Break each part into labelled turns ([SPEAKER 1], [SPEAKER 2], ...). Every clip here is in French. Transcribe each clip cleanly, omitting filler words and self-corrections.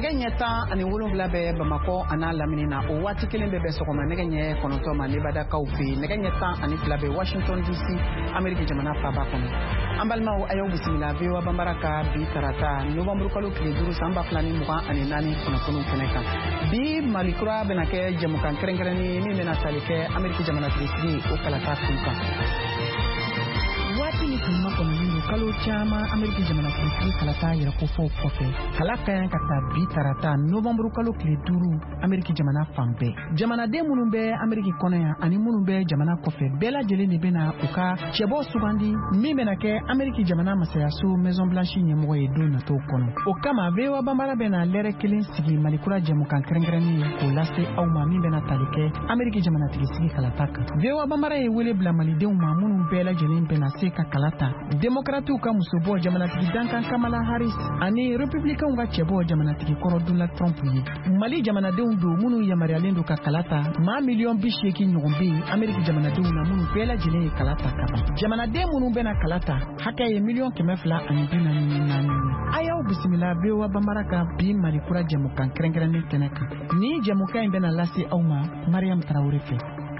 [SPEAKER 1] nɛgɛ ɲɛ 10 ani 7 bɛ Bamakɔ an'a lamini na o waati kelen bɛ sɔgɔma nɛgɛ ɲɛ 9 ma Nebadakaw fɛ nɛgɛ ɲɛ 10 ani 2 bɛ Washington DC Amérique jamana faaba kɔnɔ an balimaw a y'aw bisimila VOA Bambara ka bi tarata novembre kalo tile 5 san 2024 kunnafoniw kɛnɛ kan bi Mali kura bɛna kɛ jɛmukan kɛrɛnkɛrɛnnen min bɛna tali kɛ Amérique jamana sigi o kalata kun kan waati ni kuma kɔnɔnin kalo caman Amérique jamana sigi kalata yɛrɛ ko fɔ kɔfɛ kala kayan ka taa bi tarata novembre kalo tile 5 Amérique jamana fan bɛɛ jamanaden minnu bɛ Amérique kɔnɔ yan ani minnu bɛ jamana kɔfɛ bɛɛ lajɛlen de bɛna u ka cɛbɔ sugandi min bɛna kɛ Amérique jamana masayaso Maison Blanche ɲɛmɔgɔ ye don natɔw kɔnɔ o kama VOA Bambara bɛna lɛrɛ kelen sigi Mali kura jɛmukan kɛrɛnkɛrɛnnen k'o lase aw ma min bɛna tali kɛ Amérique jamana sigi kalata kan VOA Bambara ye wele bila malidenw ma minnu bɛɛ lajɛlen bɛna se ka kalata démocrates ka musobɔ jamanatigi Dankan Kamala Harris ani républicains ka cɛbɔ jamanatigi kɔrɔ Donald Trump ye Mali jamanadenw do minnu yamariyalen do ka kalata maa miliyɔn 80 ɲɔgɔn bɛ Amérique jamanadenw na minnu bɛɛ lajɛlen ye kalata ka ban jamanaden minnu bɛna kalata hakɛ ye miliyɔn 244 a y'aw bisimila VOA Bambara ka bi Mali kura jɛmukan kɛrɛnkɛrɛnnen kɛnɛ kan ni jɛmukan in bɛna lase aw ma Mariam Traoré fɛ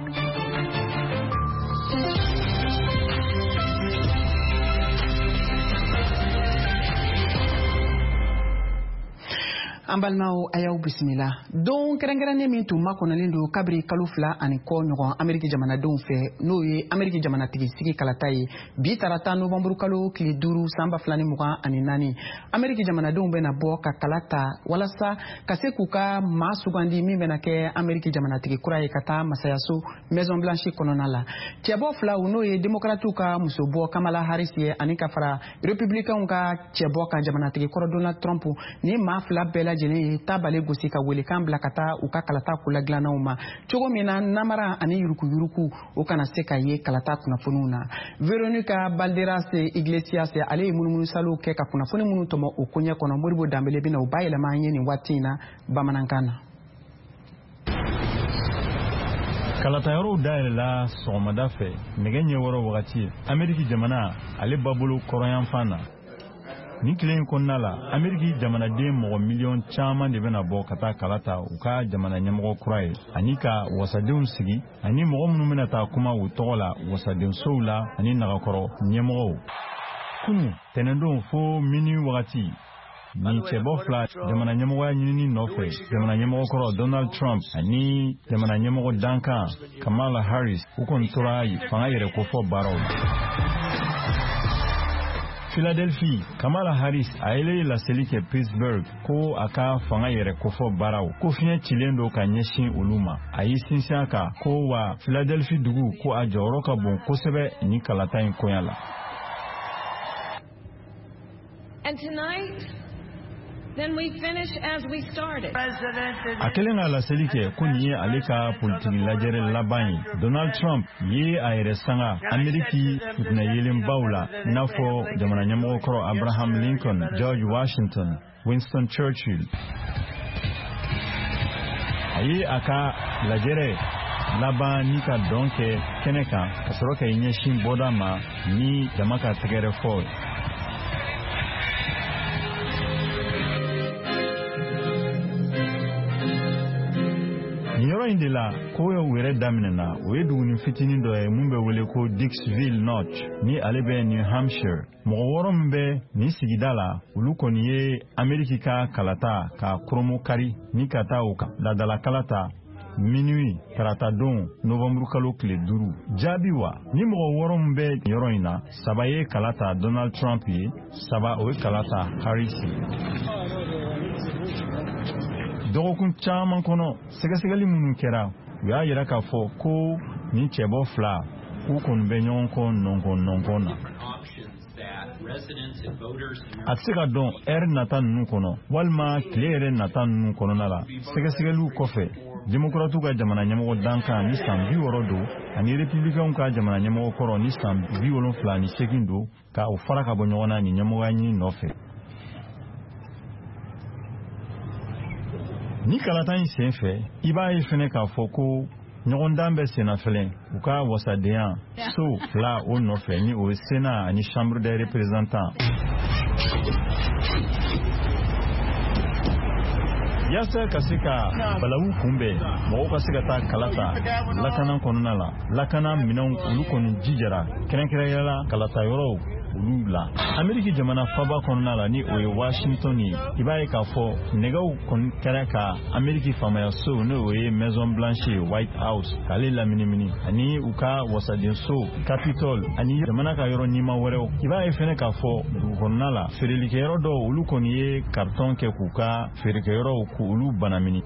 [SPEAKER 1] an balimaw a y'aw bisimila don kɛrɛnkɛrɛnnen min tun makɔnɔlen don kabiri kalo 2 ani kɔ ɲɔgɔn Amérique jamanadenw fɛ n'o ye Amérique jamanatigi sigi kalata ye bi tarata novembre kalo tile 5 san 2024 Amérique jamanadenw bɛna bɔ ka kalata walasa ka se k'u ka maa sugandi min bɛna kɛ Amérique jamanatigi kura ye ka taa masayaso Maison Blanche kɔnɔna la cɛbɔ filaw n'o ye démocrates ka musobɔ Kamala Harris ye ani ka fara républicains ka cɛbɔ ka jamanatigi kɔrɔ Donald Trump ni maa fila bɛɛ lajɛlen ye tabale gosi ka welekan bila ka taa u ka kalata kula dilannanw ma cogo min na namara ani yurukuyuruku o kana se ka ye kalata kunnafoniw na Veronica Balderas Iglesias ale ye munumunusalw kɛ ka kunnafoni minnu tɔmɔ o koɲɛ kɔnɔ Moribo Danbele bɛna u bayɛlɛma an ye nin waati in na bamanankan na
[SPEAKER 2] kalatayɔrɔw dayɛlɛla sɔgɔmada fɛ nɛgɛ ɲɛ 6 wagati Amérique jamana ale babolo kɔrɔyanfan na ni tile in kɔnɔna la Amérique jamanaden mɔgɔ miliyɔn caman de bɛna bɔ ka taa kalata u ka jamana ɲɛmɔgɔ kura ye ani ka wasadenw sigi ani mɔgɔ minnu bɛna taa kuma u tɔgɔ la wasadensow la ani nagakɔrɔ ɲɛmɔgɔw kunu tɛnɛndon fo mini wagati ni cɛbɔ fila jamana ɲɛmɔgɔya ɲinini nɔfɛ jamana ɲɛmɔgɔ kɔrɔ Donald Trump ani jamana ɲɛmɔgɔ Dankan Kamala Harris u kɔni tora fanga yɛrɛ kofɔ baaraw la Philadelphie, Kamala Harris a yɛlɛ laseli kɛ Pittsburgh ko a ka fanga yɛrɛ kofɔ baaraw ko fiɲɛ cilen do ka ɲɛsin olu ma a y'i sinsin a kan ko wa Philadelphie dugu ko a jɔyɔrɔ ka bon kosɛbɛ ni kalata in koɲa la.
[SPEAKER 3] And tonight, then we finish as we started.
[SPEAKER 2] A kelen ka laseli kɛ ko nin ye ale ka politiki lajɛrɛ laban ye. Donald Trump ye a yɛrɛ sanga Ameriki fitina yelenbaw la i n'a fɔ jamana ɲɛmɔgɔ kɔrɔ Abraham Lincoln, George Washington, Winston Churchill. A ye a ka lajɛrɛ laban ni ka dɔn kɛ kɛnɛ kan ka sɔrɔ ka ɲɛsin bɔda ma ni jama ka tɛgɛrɛ fɔ. Yɔrɔ in de la ko ye wɛrɛ daminɛna o ye duguni fitinin dɔ ye mun bɛ wele ko Dixville Notch ni ale bɛ New Hampshire mɔgɔ wɔɔrɔ min bɛ nin sigida la olu kɔni ye Amérique ka kalata ka koromo kari ni ka taa u kan ladala kalata minuit tarata don novembre kalo tile 5 jaabi wa ni mɔgɔ wɔɔrɔ min bɛ yɔrɔ in na 3 ye kalata Donald Trump ye 3 o ye kalata Harris ye. Dɔgɔkun caman kɔnɔ sɛgɛsɛgɛli minnu kɛra u y'a yira k'a fɔ ko nin cɛbɔ fila k'u kɔni bɛ ɲɔgɔn kɔ nɔnkɔn na. A tɛ se ka dɔn ɛri nata ninnu kɔnɔ walima tile yɛrɛ nata ninnu kɔnɔna la sɛgɛsɛgɛliw kɔfɛ démocrates ka jamana ɲɛmɔgɔ Dankan ni san 60 do ani républicains ka jamana ɲɛmɔgɔ kɔrɔ ni san 78 do ka o fara ka bɔ ɲɔgɔn na ni ɲɛmɔgɔya ɲini nɔfɛ. Ni kalata in sen fɛ i b'a ye fɛnɛ k'a fɔ ko ɲɔgɔndan bɛ senna fɛlɛ u ka wasadenya so fila o nɔfɛ ni o ye Sénat ani Chambre des représentants. Yasa ka se ka balawu kunbɛn mɔgɔw ka se ka taa kala ta lakana kɔnɔna la lakana minɛnw olu kɔni jijara kɛrɛnkɛrɛnyala la kalata yɔrɔw olu la Ameriki jamana faba kɔnɔna la ni o ye Washington ye i b'a ye k'a fɔ nɛgɛw kɔni kɛra ka Ameriki faamayaso n'o ye Maison Blanche White House k'ale laminimini ani u ka wasadenso Capitol ani jamana ka yɔrɔ ɲima wɛrɛw i b'a ye fɛnɛ k'a fɔ dugu kɔnɔna la feerelikɛyɔrɔ dɔw olu kɔni ye kartɔn kɛ k'u ka feerekɛyɔrɔw k'olu banamini.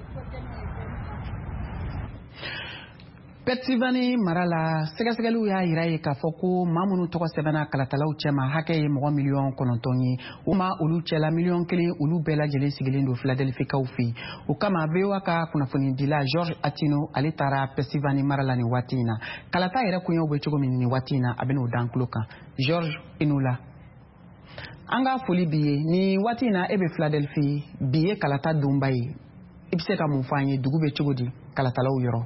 [SPEAKER 1] Pennsylvania mara la sɛgɛsɛgɛliw y'a yira ye k'a fɔ ko maa minnu tɔgɔ sɛbɛnna kalatalaw cɛma hakɛ ye mɔgɔ miliyɔn 9 ye o ma olu cɛla miliyɔn 1 olu bɛɛ lajɛlen sigilen don Philadelphia fɛ o kama VOA ka kunnafoni dila George Atino ale taara Pennsylvania mara la nin waati in na kalata yɛrɛ kunyaw bɛ cogo min nin waati in na a bɛn'o dan tulo kan George Inula an ka foli bi ye ni waati in na e bɛ Philadelphia bi ye kalata donba ye i bɛ se ka mun fɔ an ye dugu bɛ cogo di kalatalaw yɔrɔ.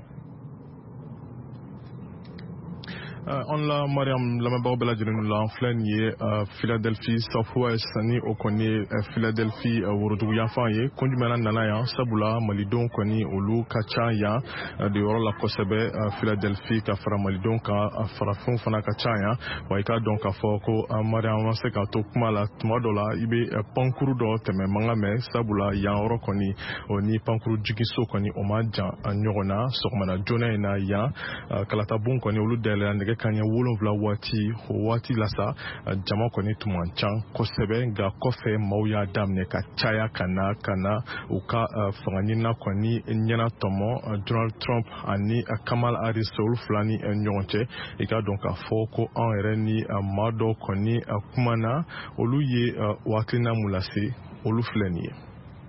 [SPEAKER 4] On la Mariam lamɛnbagaw bɛɛ lajɛlen la an filɛ nin ye Philadelphia Southwest ni o kɔni ye Philadelphia worodugu yanfan ye kun jumɛn nana yan sabula malidenw kɔni olu ka ca yan de yɔrɔ la kosɛbɛ Philadelphia ka fara malidenw kan farafinw fana ka ca yan wa i ka dɔn k'a fɔ ko Mariam ma se ka to kuma la tuma dɔ la i bɛ pankuru dɔ tɛmɛ mankan mɛn sabula yan yɔrɔ kɔni o ni pankuru jigiso kɔni o ma jan ɲɔgɔn na sɔgɔmada joona in na yan kalatabon kɔni olu dayɛlɛla nɛgɛ kanɲɛ 7 waati o waati la sa jama kɔni tun man ca kosɛbɛ nka kɔfɛ maaw y'a daminɛ ka caya ka na u ka fangaɲinina kɔni ɲɛna tɔmɔ Donald Trump ani Kamala Harris olu fila ni ɲɔgɔn cɛ i ka dɔn k'a fɔ ko an yɛrɛ ni maa dɔw kɔni kumana olu ye hakilina mun lase olu filɛ nin ye.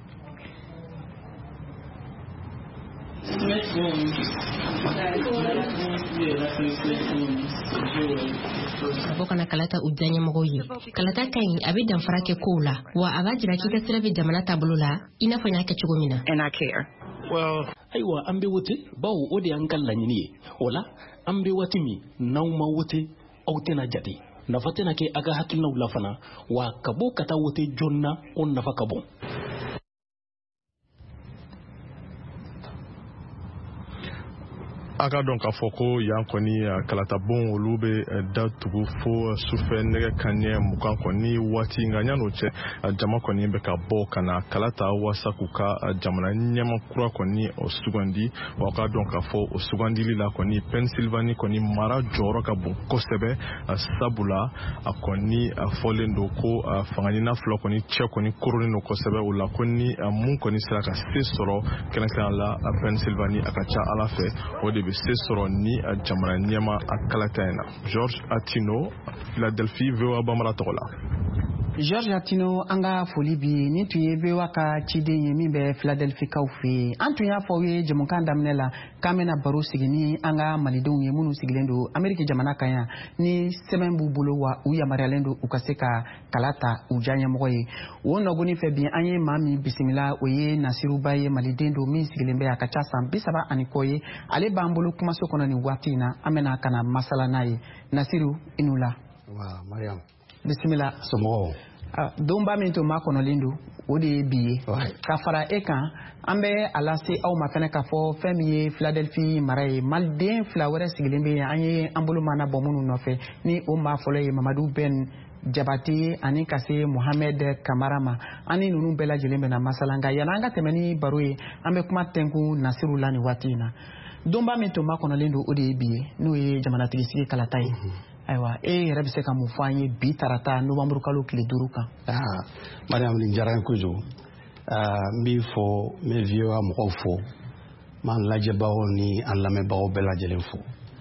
[SPEAKER 5] Abo kana kalata ujanye mɔgɔw ye kalata ka ɲi a bɛ danfara kɛ kow la wa a b'a jira k'i ka sira bɛ jamana taabolo la i n'a fɔ n y'a kɛ cogo min na.
[SPEAKER 6] And I care.
[SPEAKER 7] Well, ayiwa an bɛ wote bawo o de y'an ka laɲini ye o la an bɛ waati min n'aw ma wote aw tɛna jate nafa tɛna kɛ a ka hakilinaw la fana wa ka bɔ ka taa wote joona o nafa ka bon.
[SPEAKER 4] A ka dɔn k'a fɔ ko yan kɔni kalatabon olu bɛ datugu fo sufɛ nɛgɛ kanɲɛ 20 kɔni waati nka ɲan'o cɛ jama kɔni bɛ ka bɔ ka na kalata walasa k'u ka jamana ɲɛma kura kɔni o sugandi wa ka dɔn k'a fɔ o sugandili la kɔni Pennsylvania kɔni mara jɔyɔrɔ ka bon kosɛbɛ sabula a kɔni fɔlen don ko fangaɲina fila kɔni cɛ kɔni koronen don kosɛbɛ o la ko ni mun kɔni sera ka se sɔrɔ kɛrɛnkɛrɛn la Pennsylvania a ka ca Ala fɛ o de bɛ se sɔrɔ ni jamana ɲɛma a kalata in na. George Atino, Philadelphia, VOA Bambara tɔgɔ la.
[SPEAKER 1] George Atino an ka foli bi ni tun ye VOA ka ciden ye min bɛ Philadelphia kaw fɛ an tun y'a fɔ ye jamukan daminɛ la k'an bɛna baro sigi ni an ka malidenw ye minnu sigilen don Ameriki jamana kan yan ni sɛbɛn b'u bolo wa u yamaruyalen don u ka se ka kala ta u diyaɲɛmɔgɔ ye o nɔgɔnin fɛ bi an ye maa min bisimila o ye Nasiruba ye maliden don min sigilen bɛ a ka ca san 30 ani kɔ ye ale b'an bolo kumaso kɔnɔ nin waati in na an bɛna ka na masala n'a ye Nasiru i n'u la.
[SPEAKER 8] Mariam
[SPEAKER 1] bisimila
[SPEAKER 8] somɔgɔw
[SPEAKER 1] donba min tun ma kɔnɔlen don o de ye bi ye ka fara e kan an bɛ a lase aw ma fɛnɛ k'a fɔ fɛn min ye Philadelphia mara ye maliden fila wɛrɛ sigilen bɛ yan an ye an bolo mana bɔ minnu nɔfɛ ni o maa fɔlɔ ye Mamadu Ben Jabate ani ka se Mohamed Kamara ma ani ninnu bɛɛ lajɛlen bɛna masala nka yanni an ka tɛmɛ ni baro ye an bɛ kuma tɛnkun Nasiru la nin waati in na donba min tun ma kɔnɔlen don o de ye bi ye n'o ye jamanatigi sigi kalata ye. Ayiwa e yɛrɛ bɛ se ka mun fɔ an ye bi tarata Novembre kalo tile 5 kan.
[SPEAKER 8] Mariam nin diyara n ye kojugu n b'i fɔ n bɛ VOA mɔgɔw fo n b'an lajɛbagaw ni an lamɛnbagaw bɛɛ lajɛlen fo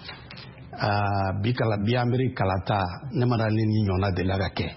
[SPEAKER 8] bi Ameriki kalata ne ma dali ni ɲɔgɔnna delila ka kɛ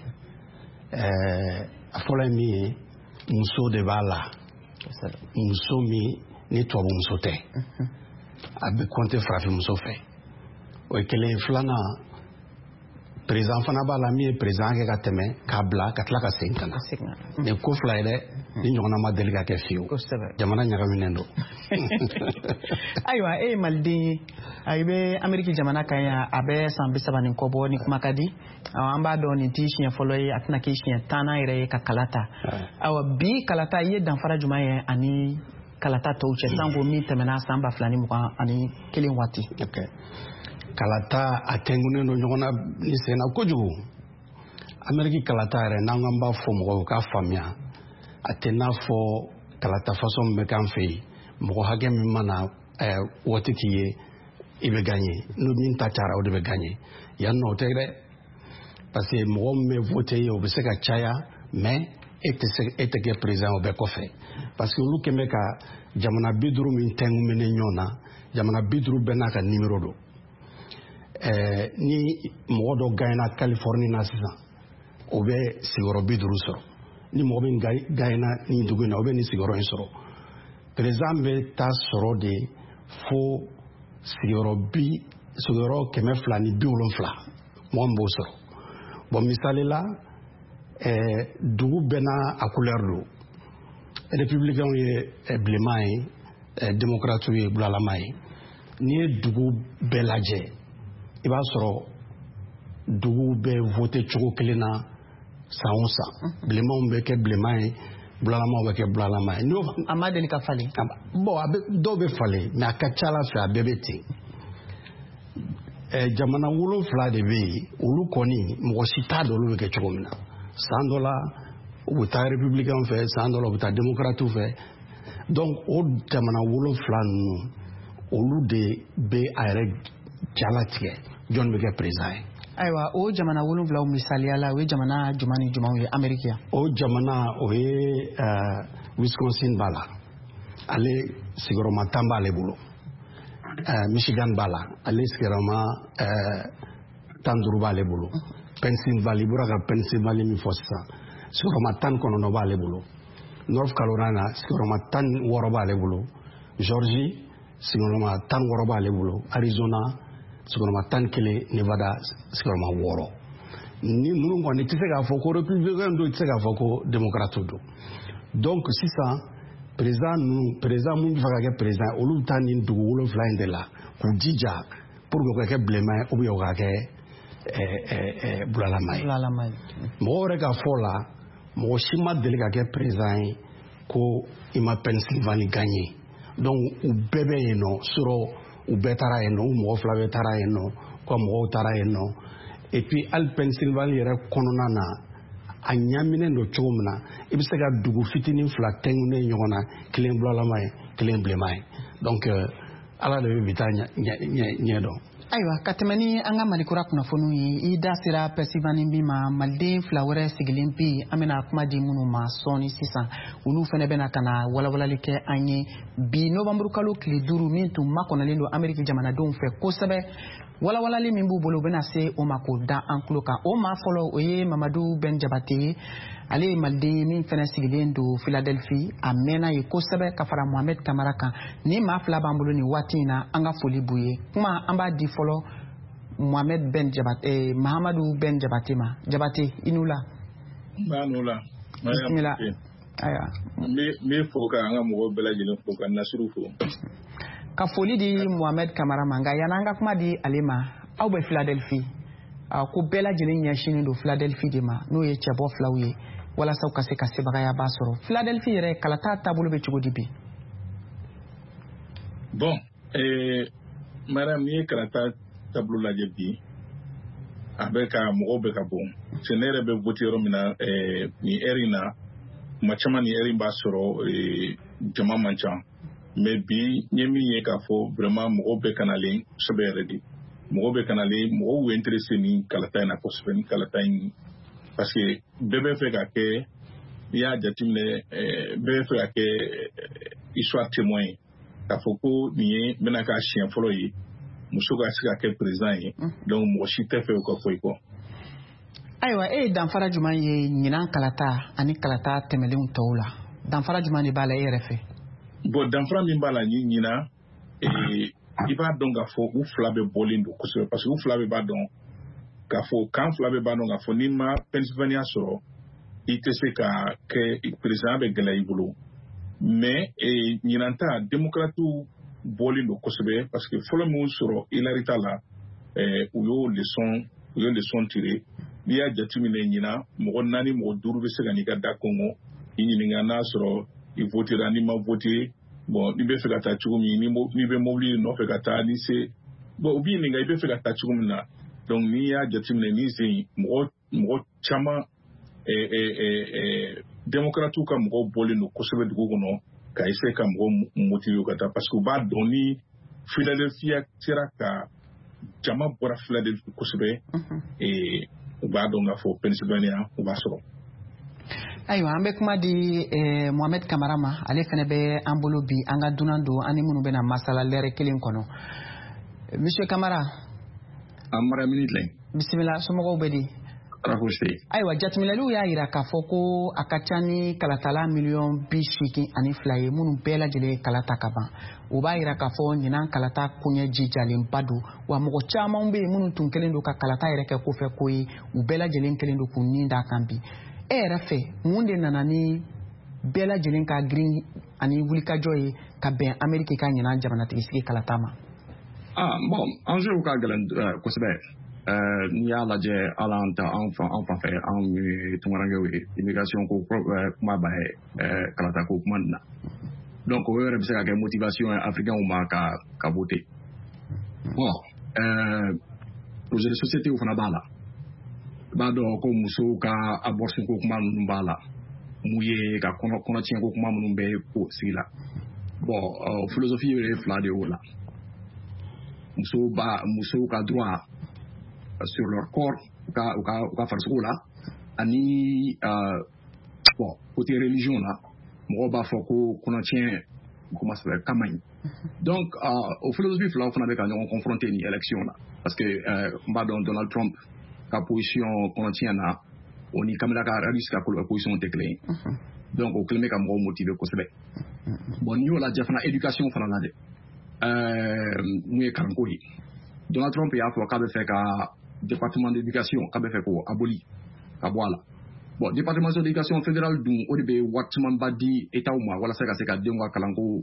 [SPEAKER 8] a fɔlɔ ye min ye muso de b'a la muso min ni tubabu muso tɛ a bɛ kɔnte farafin muso fɛ o ye kelen filanan président fana b'a la min ye président kɛ ka tɛmɛ k'a bila ka tila ka segin ka na nin ko fila ye dɛ ni ɲɔgɔnna ma deli ka kɛ fiyewu jamana ɲagaminen don
[SPEAKER 1] ayiwa e ye maliden ye i bɛ Ameriki jamana kan yan a bɛ san 30 ni kɔ bɔ ni kuma ka di an b'a dɔn nin t'i siɲɛ fɔlɔ ye a tɛna k'i siɲɛ 10nan yɛrɛ ye ka kala ta ayiwa bi kalata i ye danfara jumɛn ye ani kalata tɔw cɛ sanko min tɛmɛna san 2021 waati
[SPEAKER 8] kalata a tɛnkunnen don ɲɔgɔn na ni senna kojugu Ameriki kalata yɛrɛ n'an k'an b'a fɔ mɔgɔw k'a faamuya a tɛ n'a fɔ kalata façon min bɛ k'an fɛ yen mɔgɔ hakɛ min mana waati k'i ye i bɛ gagné n'o min ta cayara o de bɛ gagné yan nɔ o tɛ dɛ parce que mɔgɔ min bɛ voté ye o bɛ se ka caya mais e tɛ kɛ président o bɛɛ kɔfɛ parce que olu kɛn bɛ ka jamana 50 min tɛnkunbɛnnen ɲɔgɔn na jamana 50 bɛɛ n'a ka numéro don ni mɔgɔ dɔ gagnéna Californie na sisan o bɛ sigiyɔrɔ 50 sɔrɔ ni mɔgɔ min gagnéna nin dugu in na o bɛ nin sigiyɔrɔ in sɔrɔ président bɛ taa sɔrɔ de fo sigiyɔrɔ 270 mɔgɔ min b'o sɔrɔ bon misali la dugu bɛɛ n'a a couleur don républicain ye bilenman ye démocrate ye bulalama ye n'i ye dugu bɛɛ lajɛ i b'a sɔrɔ dugu bɛ voté cogo kelen na san o san bilenmanw bɛ kɛ bilenman ye bulalamaw bɛ kɛ bulalama ye
[SPEAKER 1] a ma deli ka falen
[SPEAKER 8] bon dɔw bɛ falen mais a ka ca Ala fɛ a bɛɛ bɛ ten jamana 7 de bɛ yen olu kɔni mɔgɔ si t'a dɔn olu bɛ kɛ cogo min na san dɔ la u bɛ taa républicain fɛ san dɔ la u bɛ taa démocrate fɛ donc o jamana 7 ninnu olu de bɛ a yɛrɛ jalatigɛ jɔn bɛ kɛ président ye
[SPEAKER 1] ayiwa o jamana 7 misaliya la o ye jamana jumɛn ni jumɛnw ye Ameriki yan
[SPEAKER 8] o jamana o ye Wisconsin b'a la ale sigiyɔrɔma 10 b'ale bolo Michigan b'a la ale sigiyɔrɔma 15 b'ale bolo Pennsylvanie i bɔra ka Pennsylvanie min fɔ sisan sigiyɔrɔma 19 b'ale bolo North Carolina sigiyɔrɔma 16 b'ale bolo Georgie sigiyɔrɔma 16 b'ale bolo Arizona sigiyɔrɔma 11 Nevada sigiyɔrɔma 6 ni ninnu kɔni tɛ se k'a fɔ ko républicain don i tɛ se k'a fɔ ko démocrate don donc sisan président mun bɛ fɛ ka kɛ président olu bɛ taa nin dugu 7 in de la k'u jija pour que o ka kɛ bilenman ye ou bien o ka kɛ bulalama ye mɔgɔw yɛrɛ ka fɔ la mɔgɔ si ma deli ka kɛ président ye ko i ma Pennsylvanie gagné donc u bɛɛ bɛ yen nɔ sɔrɔ u bɛɛ taara yen nɔ u mɔgɔ 2 bɛɛ taara yen nɔ ka mɔgɔw taara yen nɔ et puis hali Pennsylvanie yɛrɛ kɔnɔna na a ɲaminen don cogo min na i bɛ se ka dugu fitinin 2 tɛnkunnen ɲɔgɔn na kelen bulalama ye kelen bilenman ye donc Ala de bɛ bi taa ɲɛ dɔn
[SPEAKER 1] ayiwa ka tɛmɛ ni an ka malikura kunnafoniw ye i da sera Pennsylvanie min ma maliden 2 wɛrɛ sigilen bɛ yen an bɛna kuma di minnu ma sɔɔni sisan olu fana bɛna ka na walawalali kɛ an ye bi novembre kalo tile 5 min tun makɔnɔlen don Ameriki jamanadenw fɛ kosɛbɛ walawalali min b'u bolo u bɛna se o ma k'o da an tulo kan o maa fɔlɔ o ye Mamadu Ben Jabate ye ale ye maliden ye min fana sigilen don Philadelphie a mɛnna ye kosɛbɛ ka fara Mohamed Kamara kan ni maa 2 b'an bolo nin waati in na an ka foli b'u ye kuma an b'a di fɔlɔ Mahamadu Ben Jabate ma Jabate i n'u la bisimila ayiwa
[SPEAKER 6] n bɛ fɔ ka an ka mɔgɔw bɛɛ lajɛlen fo ka Nasiru fo
[SPEAKER 1] ka foli di Mohamed Kamara ma nka yan'an ka kuma di ale ma aw bɛ Philadelphie ko bɛɛ lajɛlen ɲɛsinnen don Philadelphie de ma n'o ye cɛbɔ 2 ye walasa u ka se ka sebagayaba sɔrɔ Philadelphie yɛrɛ kalata taabolo bɛ cogo di bi
[SPEAKER 6] bon Mariam n'i ye kalata taabolo lajɛ bi a bɛ ka mɔgɔw bɛ ka bon parce que ne yɛrɛ bɛ voté yɔrɔ min na nin heure in na kuma caman nin heure in b'a sɔrɔ jama man ca mais bi n ye min ye k'a fɔ vraiment mɔgɔw bɛ kanalen kosɛbɛ yɛrɛ de mɔgɔw bɛ kanalen mɔgɔw bɛ intéressé ni kalata in na kosɛbɛ ni kalata in parce que bɛɛ bɛ fɛ ka kɛ n'i y'a jateminɛ bɛɛ bɛ fɛ ka kɛ histoire témoin ye k'a fɔ ko nin ye n bɛna k'a siɲɛ fɔlɔ ye muso ka se ka kɛ président ye donc mɔgɔ si tɛ fɛ o ka fɔ i kɔ
[SPEAKER 1] ayiwa e ye danfara jumɛn ye ɲinan kalata ani kalata tɛmɛlenw tɔw la danfara jumɛn de b'a la e yɛrɛ fɛ
[SPEAKER 6] bon danfara min b'a la ɲinan i b'a dɔn k'a fɔ u 2 bɛ bɔlen don kosɛbɛ parce que u 2 bɛɛ b'a dɔn k'a fɔ kan fila bɛ ban k'a fɔ n'i ma Pennsylvania sɔrɔ i tɛ se ka kɛ président bɛ gɛlɛya i bolo mais ɲinan ta démocrates bɔlen don kosɛbɛ parce que fɔlɔ min sɔrɔ Hillary ta la u y'o leçon tiré n'i y'a jateminɛ ɲinan mɔgɔ 4 mɔgɔ 5 bɛ se ka n'i ka da kɔngɔ i ɲininka n'a sɔrɔ i votera n'i ma voté bon n'i bɛ fɛ ka taa cogo min n'i bɛ mobili nɔfɛ ka taa n'i se bon u b'i ɲininka i bɛ fɛ ka taa cogo min na donc n'i y'a jateminɛ n'i sen mɔgɔ caman démocrates ka mɔgɔw bɔlen don kosɛbɛ dugu kɔnɔ ka essayer ka mɔgɔw motiver ka taa parce que u b'a dɔn ni Philadelphia sera ka jama bɔra Philadelphia kosɛbɛ u b'a dɔn k'a fɔ Pennsylvania u b'a sɔrɔ.
[SPEAKER 1] Ayiwa an bɛ kuma di Mohamed Kamara ma ale fana bɛ an bolo bi an ka dunan don ani minnu bɛna masala lɛrɛ kelen kɔnɔ. Monsieur Kamara.
[SPEAKER 9] Amara minute.
[SPEAKER 1] Bisimila somɔgɔw bɛ di. Ayiwa jateminɛliw y'a jira k'a fɔ ko a ka ca ni kalatala miliyɔn 82 ye minnu bɛɛ lajɛlen kalata ka ban o b'a jira k'a fɔ ɲinan kalata koɲɛ jijalenba don wa mɔgɔ caman bɛ yen minnu tun kɛlen don ka kalata yɛrɛ kɛ kofɛ ko ye u bɛɛ lajɛlen kɛlen don k'u nin d'a kan bi e yɛrɛ fɛ mun de nana ni bɛɛ lajɛlen ka girin ani wulikajɔ ye ka bɛn Ameriki ka ɲinan jamanatigi sigi kalata ma?
[SPEAKER 9] Bon enjeu ka gɛlɛn kosɛbɛ. N'i y'a lajɛ ala an fan fɛ anw ye tunkarankew ye immigration ko kuma b'a ye kalata ko kuma nin na donc o yɛrɛ bɛ se ka kɛ motivation ye africains ma ka voter bon projet de société fana b'a la i b'a dɔn ko musow ka abortion ko kuma ninnu b'a la mun ye ka kɔnɔtiɲɛ ko kuma minnu bɛ ko sigi la bon philosophie yɛrɛ 2 de y'o la musow ka droit sur leur corps ou ka farikolo la ani bon côté religion la mɔgɔw b'a fɔ ko kɔnɔtiɲɛ comment ça s'appelle kama ɲi donc o philosophie fila fana bɛ ka ɲɔgɔn confronter ni élection la parce que n b'a dɔn Donald Trump ka position kɔnɔtiɲɛ na o ni Kamala Harris ka position tɛ kelen ye donc o kelen bɛ ka mɔgɔw motiver kosɛbɛ bon n'i y'o lajɛ fana éducation fana la dɛ mun ye kalanko ye Donald Trump y'a fɔ k'a bɛ fɛ ka département d'éducation k'a bɛ fɛ k'o aboli ka bɔ a la bon département d'éducation fédérale dun o de bɛ wari camanba di État ma walasa ka se ka denw ka kalanko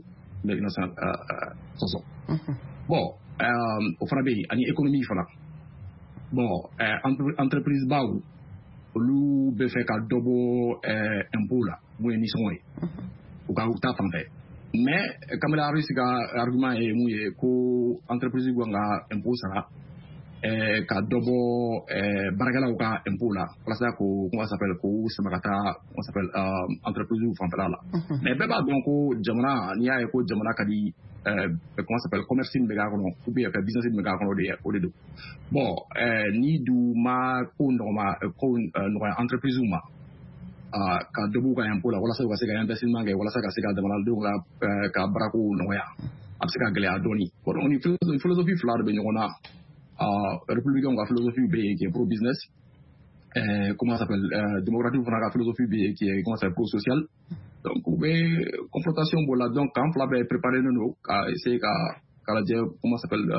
[SPEAKER 9] sɔsɔ bon o fana bɛ yen ani économie fana bon entreprise baw olu bɛ fɛ ka dɔ bɔ impôt la mun ye nisɔngɔ ye u ka u ta fan fɛ mais Kamala Harris ka argument ye mun ye ko entreprise kan ka impôt sara ka dɔ bɔ baarakɛlaw ka impôt la walasa ko comment ça s'appelle ko sama ka taa comment ça s'appelle entreprise fanfɛla la mais bɛɛ b'a dɔn ko jamana n'i y'a ye ko jamana ka di comment ça s'appelle commerce min bɛ k'a kɔnɔ ou bien business min bɛ k'a kɔnɔ o de don bon n'i dun ma ko nɔgɔya entreprise ma ka dɔ b'u ka impôt la walasa u ka se ka investissement kɛ walasa ka se ka jamanadenw ka baarako nɔgɔya a bɛ se ka gɛlɛya dɔɔni bon ni philosophie fila de bɛ ɲɔgɔn na républicains ka philosophie bɛ yen qui est pro business comment ça s'appelle démocratique fana ka philosophie bɛ yen qui est comment ça s'appelle pro social donc u bɛ confrontation b'o la donc kan fila bɛɛ préparé don ka essayer ka lajɛ comment ça s'appelle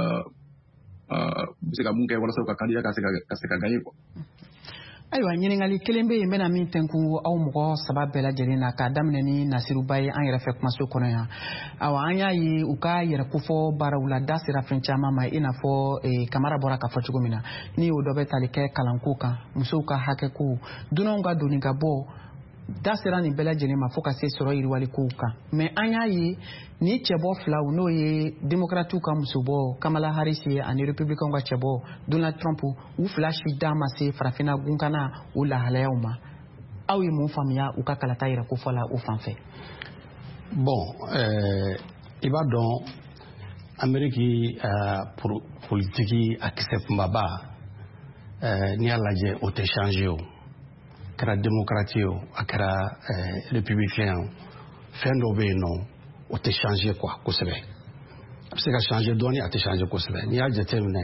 [SPEAKER 9] u bɛ se ka mun kɛ walasa u ka candidat ka se ka gagner quoi.
[SPEAKER 1] Ayiwa ɲininkali kelen bɛ yen n bɛna min tɛnku aw mɔgɔ 3 bɛɛ lajɛlen na k'a daminɛ ni Nasiruba ye an yɛrɛ fɛ kumaso kɔnɔ yan awa an y'a ye u ka yɛrɛkofɔ baaraw la da sera fɛn caman ma i n'a fɔ Kamara bɔra k'a fɔ cogo min na ni o dɔ bɛ tali kɛ kalanko kan musow ka hakɛko dunanw ka doni ka bɔ da sera nin bɛɛ lajɛlen ma fo ka se sɔrɔ yiriwalikow kan mais an y'a ye ni cɛbɔ filaw n'o ye démocrates ka musobɔ Kamala Harris ye ani républicains ka cɛbɔ Donald Trump u fila si da ma se farafinna gunkana o lahalayaw ma aw ye mun faamuya u ka kalata yɛrɛ ko fɔ la o fan fɛ
[SPEAKER 8] bon i b'a dɔn Amérique politique a kisɛ kunbaba n'i y'a lajɛ o tɛ changer o kɛra démocrate o a kɛra républicain o fɛn dɔ bɛ yen nɔ o tɛ changer quoi kosɛbɛ a bɛ se ka changer dɔɔni a tɛ changer kosɛbɛ n'i y'a jateminɛ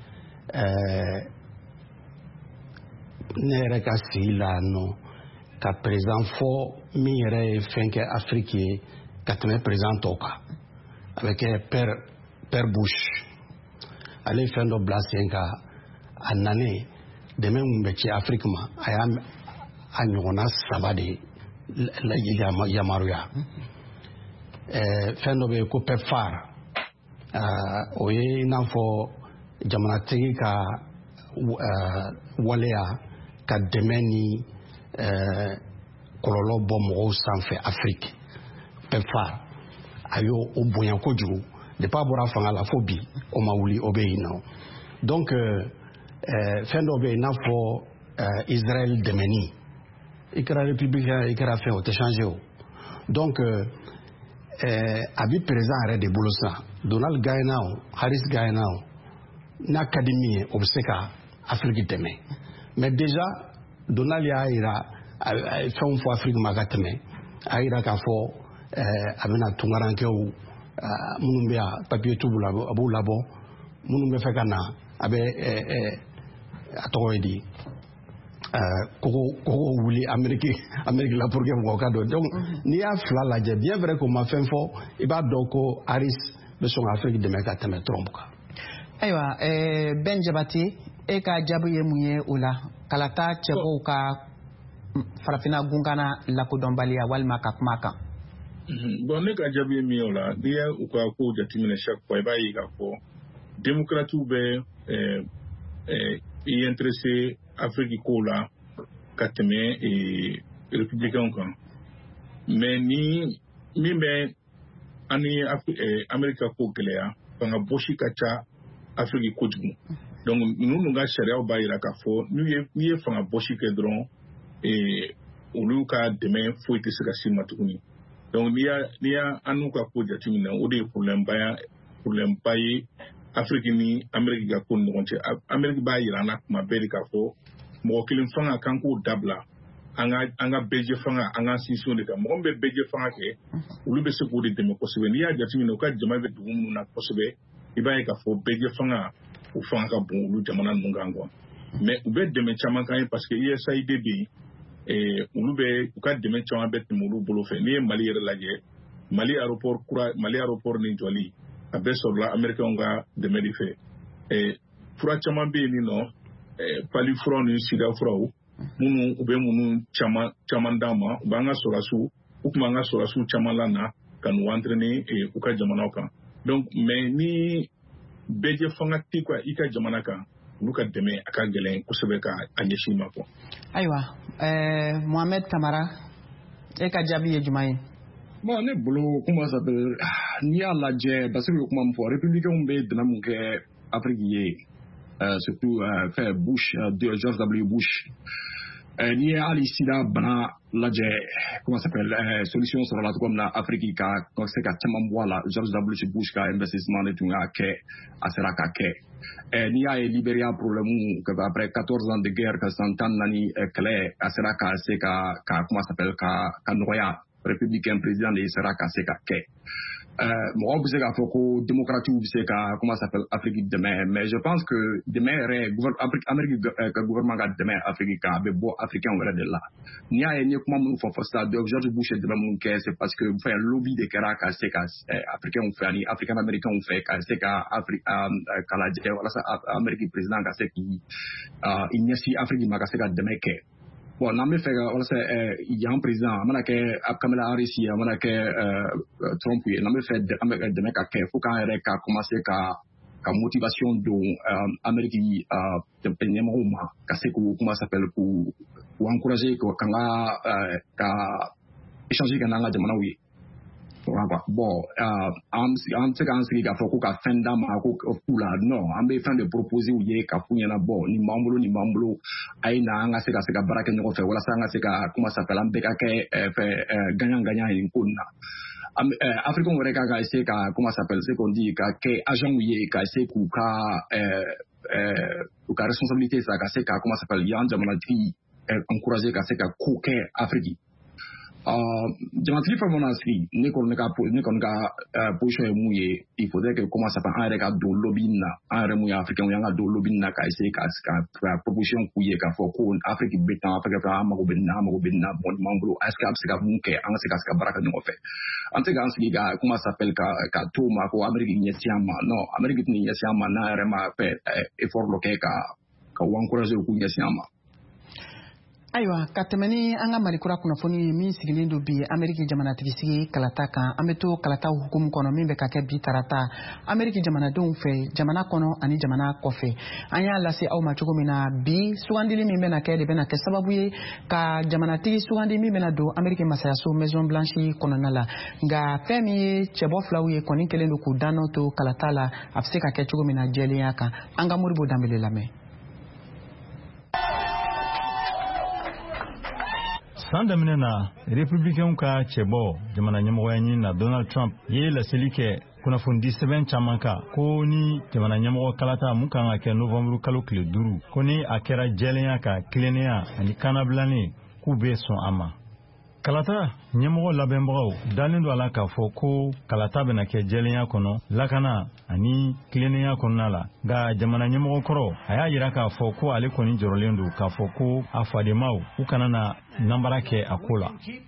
[SPEAKER 8] ne yɛrɛ ka sigi la nɔ ka président fɔ min yɛrɛ ye fɛn kɛ Afrique ye ka tɛmɛ président tɔw kan a bɛ kɛ père Bush ale ye fɛn dɔ bila sen kan a nanen dɛmɛ mun bɛ ci Afrique ma a y'a a ɲɔgɔnna 3 de yamaruya fɛn dɔ bɛ yen ko PEPFAR o ye i n'a fɔ jamanatigi ka waleya ka dɛmɛ ni kɔlɔlɔ bɔ mɔgɔw sanfɛ Afrique. PEPFAR a y'o bonya kojugu depuis a bɔra fanga la fo bi o ma wuli o bɛ yen nɔ. Donc fɛn dɔ bɛ yen i n'a fɔ Israël dɛmɛni i kɛra républicain i kɛra fɛn o tɛ changer o. Donc a bi président yɛrɛ de bolo sisan Donald gagné o Harris gagné o n'a ka di min ye o bɛ se ka Afrique dɛmɛ mais déjà Donald y'a yira fɛnw fɔ Afrique ma ka tɛmɛ a yira k'a fɔ a bɛna tungarankɛw minnu bɛ yan papier t'u bolo a b'u labɔ minnu bɛ fɛ ka na a bɛ a tɔgɔ ye di kogo wuli Amérique la pour que mɔgɔw ka dɔn donc n'i y'a fila lajɛ bien vrai qu'on ma fɛn fɔ i b'a dɔn ko Harris bɛ sɔn ka Afrique dɛmɛ ka tɛmɛ Trump kan.
[SPEAKER 1] Ayiwa Ben Jabate e ka jaabi ye mun ye o la kalata cɛbɔw ka farafinna gunkana lakodɔnbaliya walima ka kuma kan.
[SPEAKER 6] Bon ne ka jaabi ye min ye o la n'i ye u ka kow jateminɛ chaque fois i b'a ye k'a fɔ démocrates bɛ i intéressé Afrique ko la ka tɛmɛ républicains kan mais ni min bɛ ani Amerika ko gɛlɛya fanga bɔsi ka ca Afrique kojugu donc ninnu ka sariyaw b'a jira k'a fɔ n'i ye fanga bɔsi kɛ dɔrɔn olu ka dɛmɛ foyi tɛ se ka s'i ma tuguni donc n'i y'a an n'u ka ko jateminɛ o de ye problème ba ye Afrique ni Amérique ka ko ni ɲɔgɔn cɛ Amérique b'a jira an na kuma bɛɛ de k'a fɔ mɔgɔ kelen fanga kan k'o dabila an ka bɛjɛ fanga an ka sinsin de kan mɔgɔ min bɛ bɛjɛ fanga kɛ olu bɛ se k'o de dɛmɛ kosɛbɛ n'i y'a jateminɛ u ka jama bɛ dugu minnu na kosɛbɛ i b'a ye k'a fɔ bɛjɛ fanga o fanga ka bon olu jamana ninnu kan quoi mais u bɛ dɛmɛ caman kan ye parce que USAID bɛ yen olu bɛ u ka dɛmɛ caman bɛ tɛmɛ olu bolo fɛ n'i ye Mali yɛrɛ lajɛ Mali aéroport ni jɔli a bɛɛ sɔrɔla Américains ka dɛmɛ de fɛ fura caman bɛ yen nin nɔ pali furaw ni sida furaw minnu u bɛ minnu caman d'a ma u b'an ka sɔrɔdasiw u tun b'an ka sɔrɔdasiw caman lana ka n'u entraîner u ka jamanaw kan donc mais ni bɛjɛ fanga tɛ quoi i ka jamana kan olu ka dɛmɛ a ka gɛlɛn kosɛbɛ ka a ɲɛsin ma quoi.
[SPEAKER 1] Ayiwa Mohamed Kamara e ka jaabi ye jumɛn ye.
[SPEAKER 9] Bon ne bolo comment ça s'appelle n'i y'a lajɛ parce que kuma min fɔ républicains bɛ dɛmɛ mun kɛ Afrique ye surtout fait George W. Bush n'i ye hali sida bana lajɛ comment ça s'appelle solution sɔrɔla cogo min na Afrique ka se ka caman bɔ a la George W. Bush ka investissement de tun y'a kɛ a sera ka kɛ n'i y'a ye Libéria problème après 14 ans de guerre ka san 14 kɛlɛ a sera ka se ka comment ça s'appelle ka nɔgɔya républicain président de sera ka se ka kɛ mɔgɔw bɛ se k'a fɔ ko démocrates bɛ se ka comment ça s'appelle Afrique dɛmɛ mais je pense que dɛmɛ yɛrɛ Amérique ka gouvernement ka dɛmɛ Afrique kan a bɛ bɔ africain wɛrɛ de la n'i y'a ye n ye kuma minnu fɔ sisan donc George Bush ye dɛmɛ minnu kɛ c'est parce que fɛn lobby de kɛra ka se ka africains fɛ ani africain américains fɛ ka se ka ka lajɛ walasa Amérique président ka se k'i ɲɛsin Afrique ma ka se ka dɛmɛ kɛ. Bon, n'an bɛ fɛ ka walasa yan président a mana kɛ Kamala Harris ye a mana kɛ Trump ye n'an bɛ fɛ dɛmɛ ka kɛ fo k'an yɛrɛ ka commencer ka motivation don Amérique ɲɛmɔgɔw ma ka se k'u comment ça s'appelle k'u encourager ka échanger ka n'an ka jamanaw ye. Bon, an bɛ se k'an sigi k'a fɔ ko ka fɛn d'a ma ko k'u la non an bɛ fɛn de proposer u ye ka f'u ɲɛna bon nin b'an bolo a ye na an ka se ka baara kɛ ɲɔgɔn fɛ walasa an ka se ka comment ça s'appelle an bɛɛ ka kɛ gagnant nin ko nin na africains wɛrɛ ka essayer ka comment ça s'appelle c'est qu'on dit ka kɛ agent ye ka essayer k'u ka responsabilité sa ka se ka comment ça s'appelle yan jamanatigi encourager ka se ka ko kɛ Afrique. Jamanatigi fɛn mana sigi ne kɔni ka position ye mun ye il faudrait que comment ça s'appelle an yɛrɛ ka don lobby na an yɛrɛ mun ye africain ye an ka don lobby na ka essayer ka proposition k'u ye k'a fɔ ko Afrique bɛ tan Afrique an mago bɛ nin na bon nin b'an bolo est-ce que a bɛ se ka mun kɛ an ka se ka baara kɛ ɲɔgɔn fɛ an tɛ k'an sigi ka comment ça s'appelle ka to ma ko Amérique ɲɛsin an ma non Amérique tɛ ɲɛsin an ma n'an yɛrɛ ma fɛ effort dɔ kɛ ka ka encourager ku ɲɛsin ma.
[SPEAKER 1] Ayiwa ka tɛmɛ ni an ka Malikura kunnafoni ye min sigilen don bi Ameriki jamanatigi sigi kalata kan an bɛ to kalata hukumu kɔnɔ min bɛ ka kɛ bi tarata Ameriki jamanadenw fɛ jamana kɔnɔ ani jamana kɔfɛ an y'a lase aw ma cogo min na bi sugandili min bɛna kɛ de bɛna kɛ sababu ye ka jamanatigi sugandi min bɛna don Ameriki masayaso Maison Blanche kɔnɔna la nka fɛn min ye cɛbɔ filaw ye kɔni kelen don k'u danno to kalata la a bɛ se ka kɛ cogo min na jɛlenya kan an ka Moribo Danbele lamɛn.
[SPEAKER 2] San daminɛ na républicain ka cɛbɔ jamana ɲɛmɔgɔya ɲini na Donald Trump ye laseli kɛ kunnafoni sɛbɛn caman kan ko ni jamana ɲɛmɔgɔ kalata mun kan ka kɛ novembre kalo tile 5 ko ni a kɛra jɛlenya ka kilennenya ani kanabilannen k'u bɛ sɔn a ma. Kalata ɲɛmɔgɔ labɛnbagaw dalen don a la k'a fɔ ko kalata bɛna kɛ jɛlenya kɔnɔ lakana ani kilennenya kɔnɔna la nka jamana ɲɛmɔgɔ kɔrɔ a y'a yira k'a fɔ ko ale kɔni jɔrɔlen don k'a fɔ ko a fademaw u kana na nambara kɛ a ko la.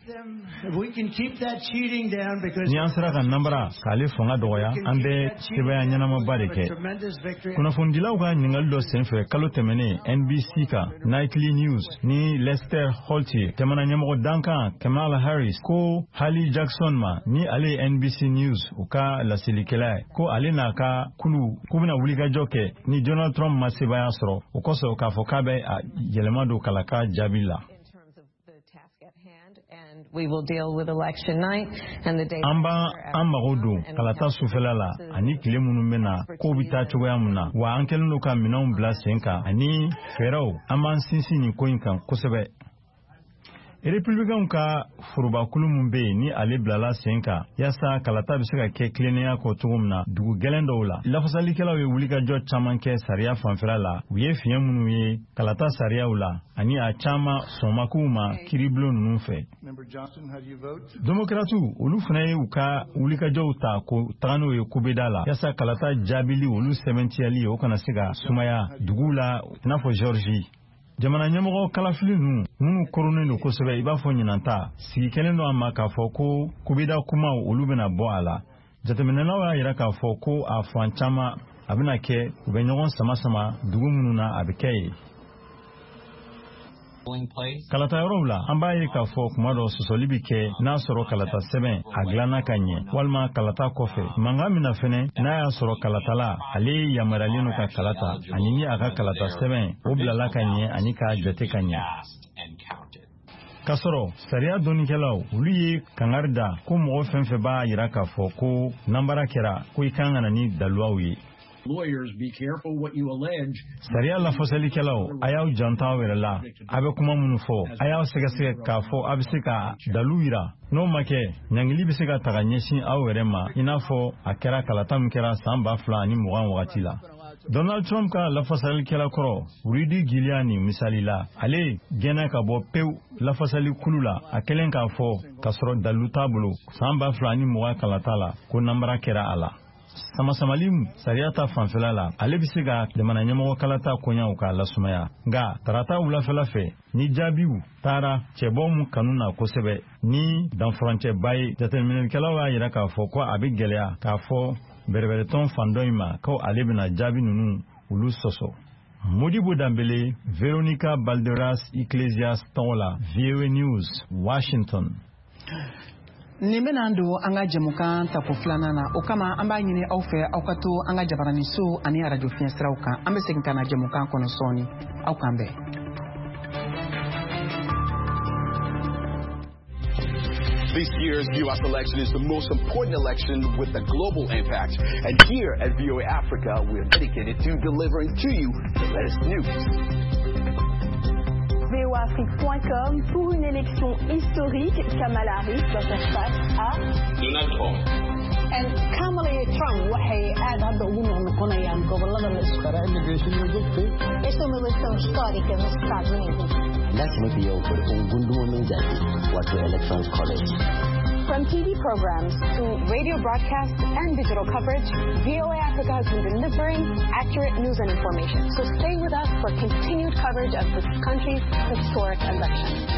[SPEAKER 2] Ni an sera ka nambara k'ale fanga dɔgɔya an bɛ sɛbɛya ɲɛnamaba de kɛ. Kunnafonidilaw ka ɲininkali dɔ senfɛ kalo tɛmɛnen NBC kan Nightly News ni Lester Holt ye jamana ɲɛmɔgɔ dankan Kamala Harris ko Hallie Jackson ma ni ale ye NBC News u ka lasilikɛla ye ko ale n'a ka kulu k'u bɛna wulikajɔ kɛ ni Donald Trump ma sebaya sɔrɔ o kosɔn k'a fɔ k'a bɛ yɛlɛma don kalaka jaabi la.
[SPEAKER 3] We will deal with election night and the day.
[SPEAKER 2] An mago don kalata sufɛla la ani tile minnu bɛ na ko bɛ taa cogoya min na wa an kɛlen don ka minɛnw bila sen kan ani fɛɛrɛw an b'an sinsin nin ko in kan kosɛbɛ. Républicains ka forobakulu mun bɛ yen ni ale bilala sen kan yaasa kalata bɛ se ka kɛ kilennenya kɔ cogo min na dugu gɛlɛn dɔw la lafasalikɛlaw ye wulikajɔ caman kɛ sariya fanfɛla la u ye fiɲɛ minnu ye kalata sariyaw la ani a caman sɔnmakuw ma kiribulon ninnu fɛ. Démocrates olu fana ye u ka wulikajɔw ta ko taga n'o ye kubeda la yaasa kalata jaabili olu sɛbɛntiyali o kana se ka sumaya duguw la i n'a fɔ Georgie. Jamana ɲɛmɔgɔ kalafili minnu koronnen don kosɛbɛ i b'a fɔ ɲinanta sigi kelen don a ma k'a fɔ ko kubeda kumaw olu bɛna bɔ a la. Jateminɛlaw y'a yira k'a fɔ ko a fan caman a bɛna kɛ u bɛ ɲɔgɔn sama dugu minnu na a bɛ kɛ ye. Kalata yɔrɔw la an b'a ye k'a fɔ kuma dɔ sɔsɔli bɛ kɛ n'a sɔrɔ kalata sɛbɛn a dilanna ka ɲɛ walima kalata kɔfɛ mankan min na fɛnɛ n'a y'a sɔrɔ kalata la ale yamaruyalen don ka kalata ani ni a ka kalata sɛbɛn o bilala ka ɲɛ ani k'a jate ka ɲɛ. K'a sɔrɔ sariya dɔnnikɛlaw olu ye kangari da ko mɔgɔ fɛn fɛn b'a yira k'a fɔ ko nambara kɛra ko i kan ka na ni daluwaw ye.
[SPEAKER 10] Lawyers, be careful what you allege.
[SPEAKER 2] Sariya lafasalikɛlaw a y'aw janto aw yɛrɛ la a bɛ kuma minnu fɔ a y'aw sɛgɛsɛgɛ k'a fɔ a bɛ se ka dalu yira n'o ma kɛ ɲangili bɛ se ka taga ɲɛsin aw yɛrɛ ma i n'a fɔ a kɛra kalata min kɛra san 2020 wagati la. Donald Trump ka lafasalikɛla kɔrɔ Rudy Giuliani misali la ale gɛnna ka bɔ pewu lafasali kulu la a kɛlen k'a fɔ k'a sɔrɔ dalu t'a bolo san 2020 kalata la ko nambara kɛra a la. Samasamali sariya ta fanfɛla la ale bɛ se ka jamana ɲɛmɔgɔ kalata koɲaw k'a lasumaya nka tarata wulafɛla fɛ ni jaabiw taara cɛbɔ mun kanu na kosɛbɛ ni danfurancɛba ye jateminɛlikɛlaw y'a yira k'a fɔ ko a bɛ gɛlɛya k'a fɔ bɛrɛbɛrɛtɔn fan dɔ in ma ko ale bɛna jaabi ninnu olu sɔsɔ. Modibo Danbele, Veronica Balderas Iglesias tɔgɔ la VOA News, Washington.
[SPEAKER 1] Nin bɛna don an ka jɛmukan tako filanan na o kama an b'a ɲini aw fɛ aw ka to an ka jabaraniso ani radio fiɲɛ siraw kan an bɛ segin ka na jɛmukan kɔnɔ sɔɔni aw k'an bɛn.
[SPEAKER 11] This year's U.S. election is the most important election with a global impact. And here at VOA Africa, we are dedicated to delivering to you the latest news.
[SPEAKER 12] voafrique.com pour une élection historique. Kamala Harris doit faire face à
[SPEAKER 13] Donald Trump.
[SPEAKER 12] And Kamala Trump waxay aad hadda ugu noqonayaan gobolada la isku xiro immigration esta uma eleição histórica nos Estados Unidos.
[SPEAKER 14] Nasmadiyo gundumomin zaɓe wato electoral college.
[SPEAKER 12] From TV programs to radio broadcasts and digital coverage, VOA Africa has been delivering accurate news and information. So stay with us for continued coverage of this country's historic election.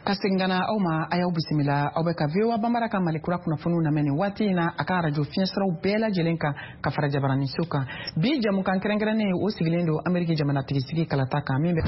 [SPEAKER 1] ka segana aw ma a y'aw bisimila aw bɛ ka VOA Bambara ka malikura kunnafoniw lamɛn nin waati in na a ka radio fiɲɛsiraw bɛɛ lajɛlen kan ka fara jabaraniso kan bi jamukan kɛrɛnkɛrɛnnen o sigilen don Ameriki jamanatigisigi kalata kan min bɛ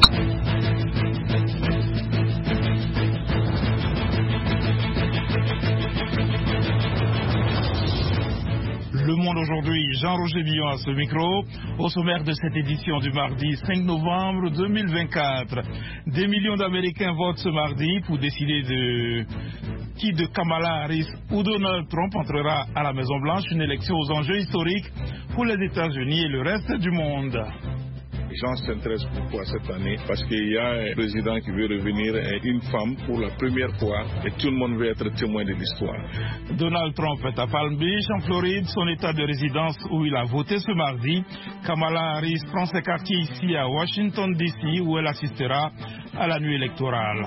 [SPEAKER 13] Le Monde aujourd'hui, Jean-Roger Billon à ce micro, au sommaire de cette édition du mardi 5 novembre 2024. Des millions d'Américains votent ce mardi pour décider de qui de Kamala Harris ou Donald Trump entrera à la Maison-Blanche, une élection aux enjeux historiques pour les États-Unis et le reste du monde.
[SPEAKER 6] Les gens s'intéressent beaucoup à cette année parce qu'il y a un président qui veut revenir et une femme pour la première fois et tout le monde veut être témoin de l'histoire.
[SPEAKER 13] Donald Trump est à Palm Beach, en Floride, son état de résidence où il a voté ce mardi. Kamala Harris prend ses quartiers ici à Washington DC où elle assistera à la nuit électorale.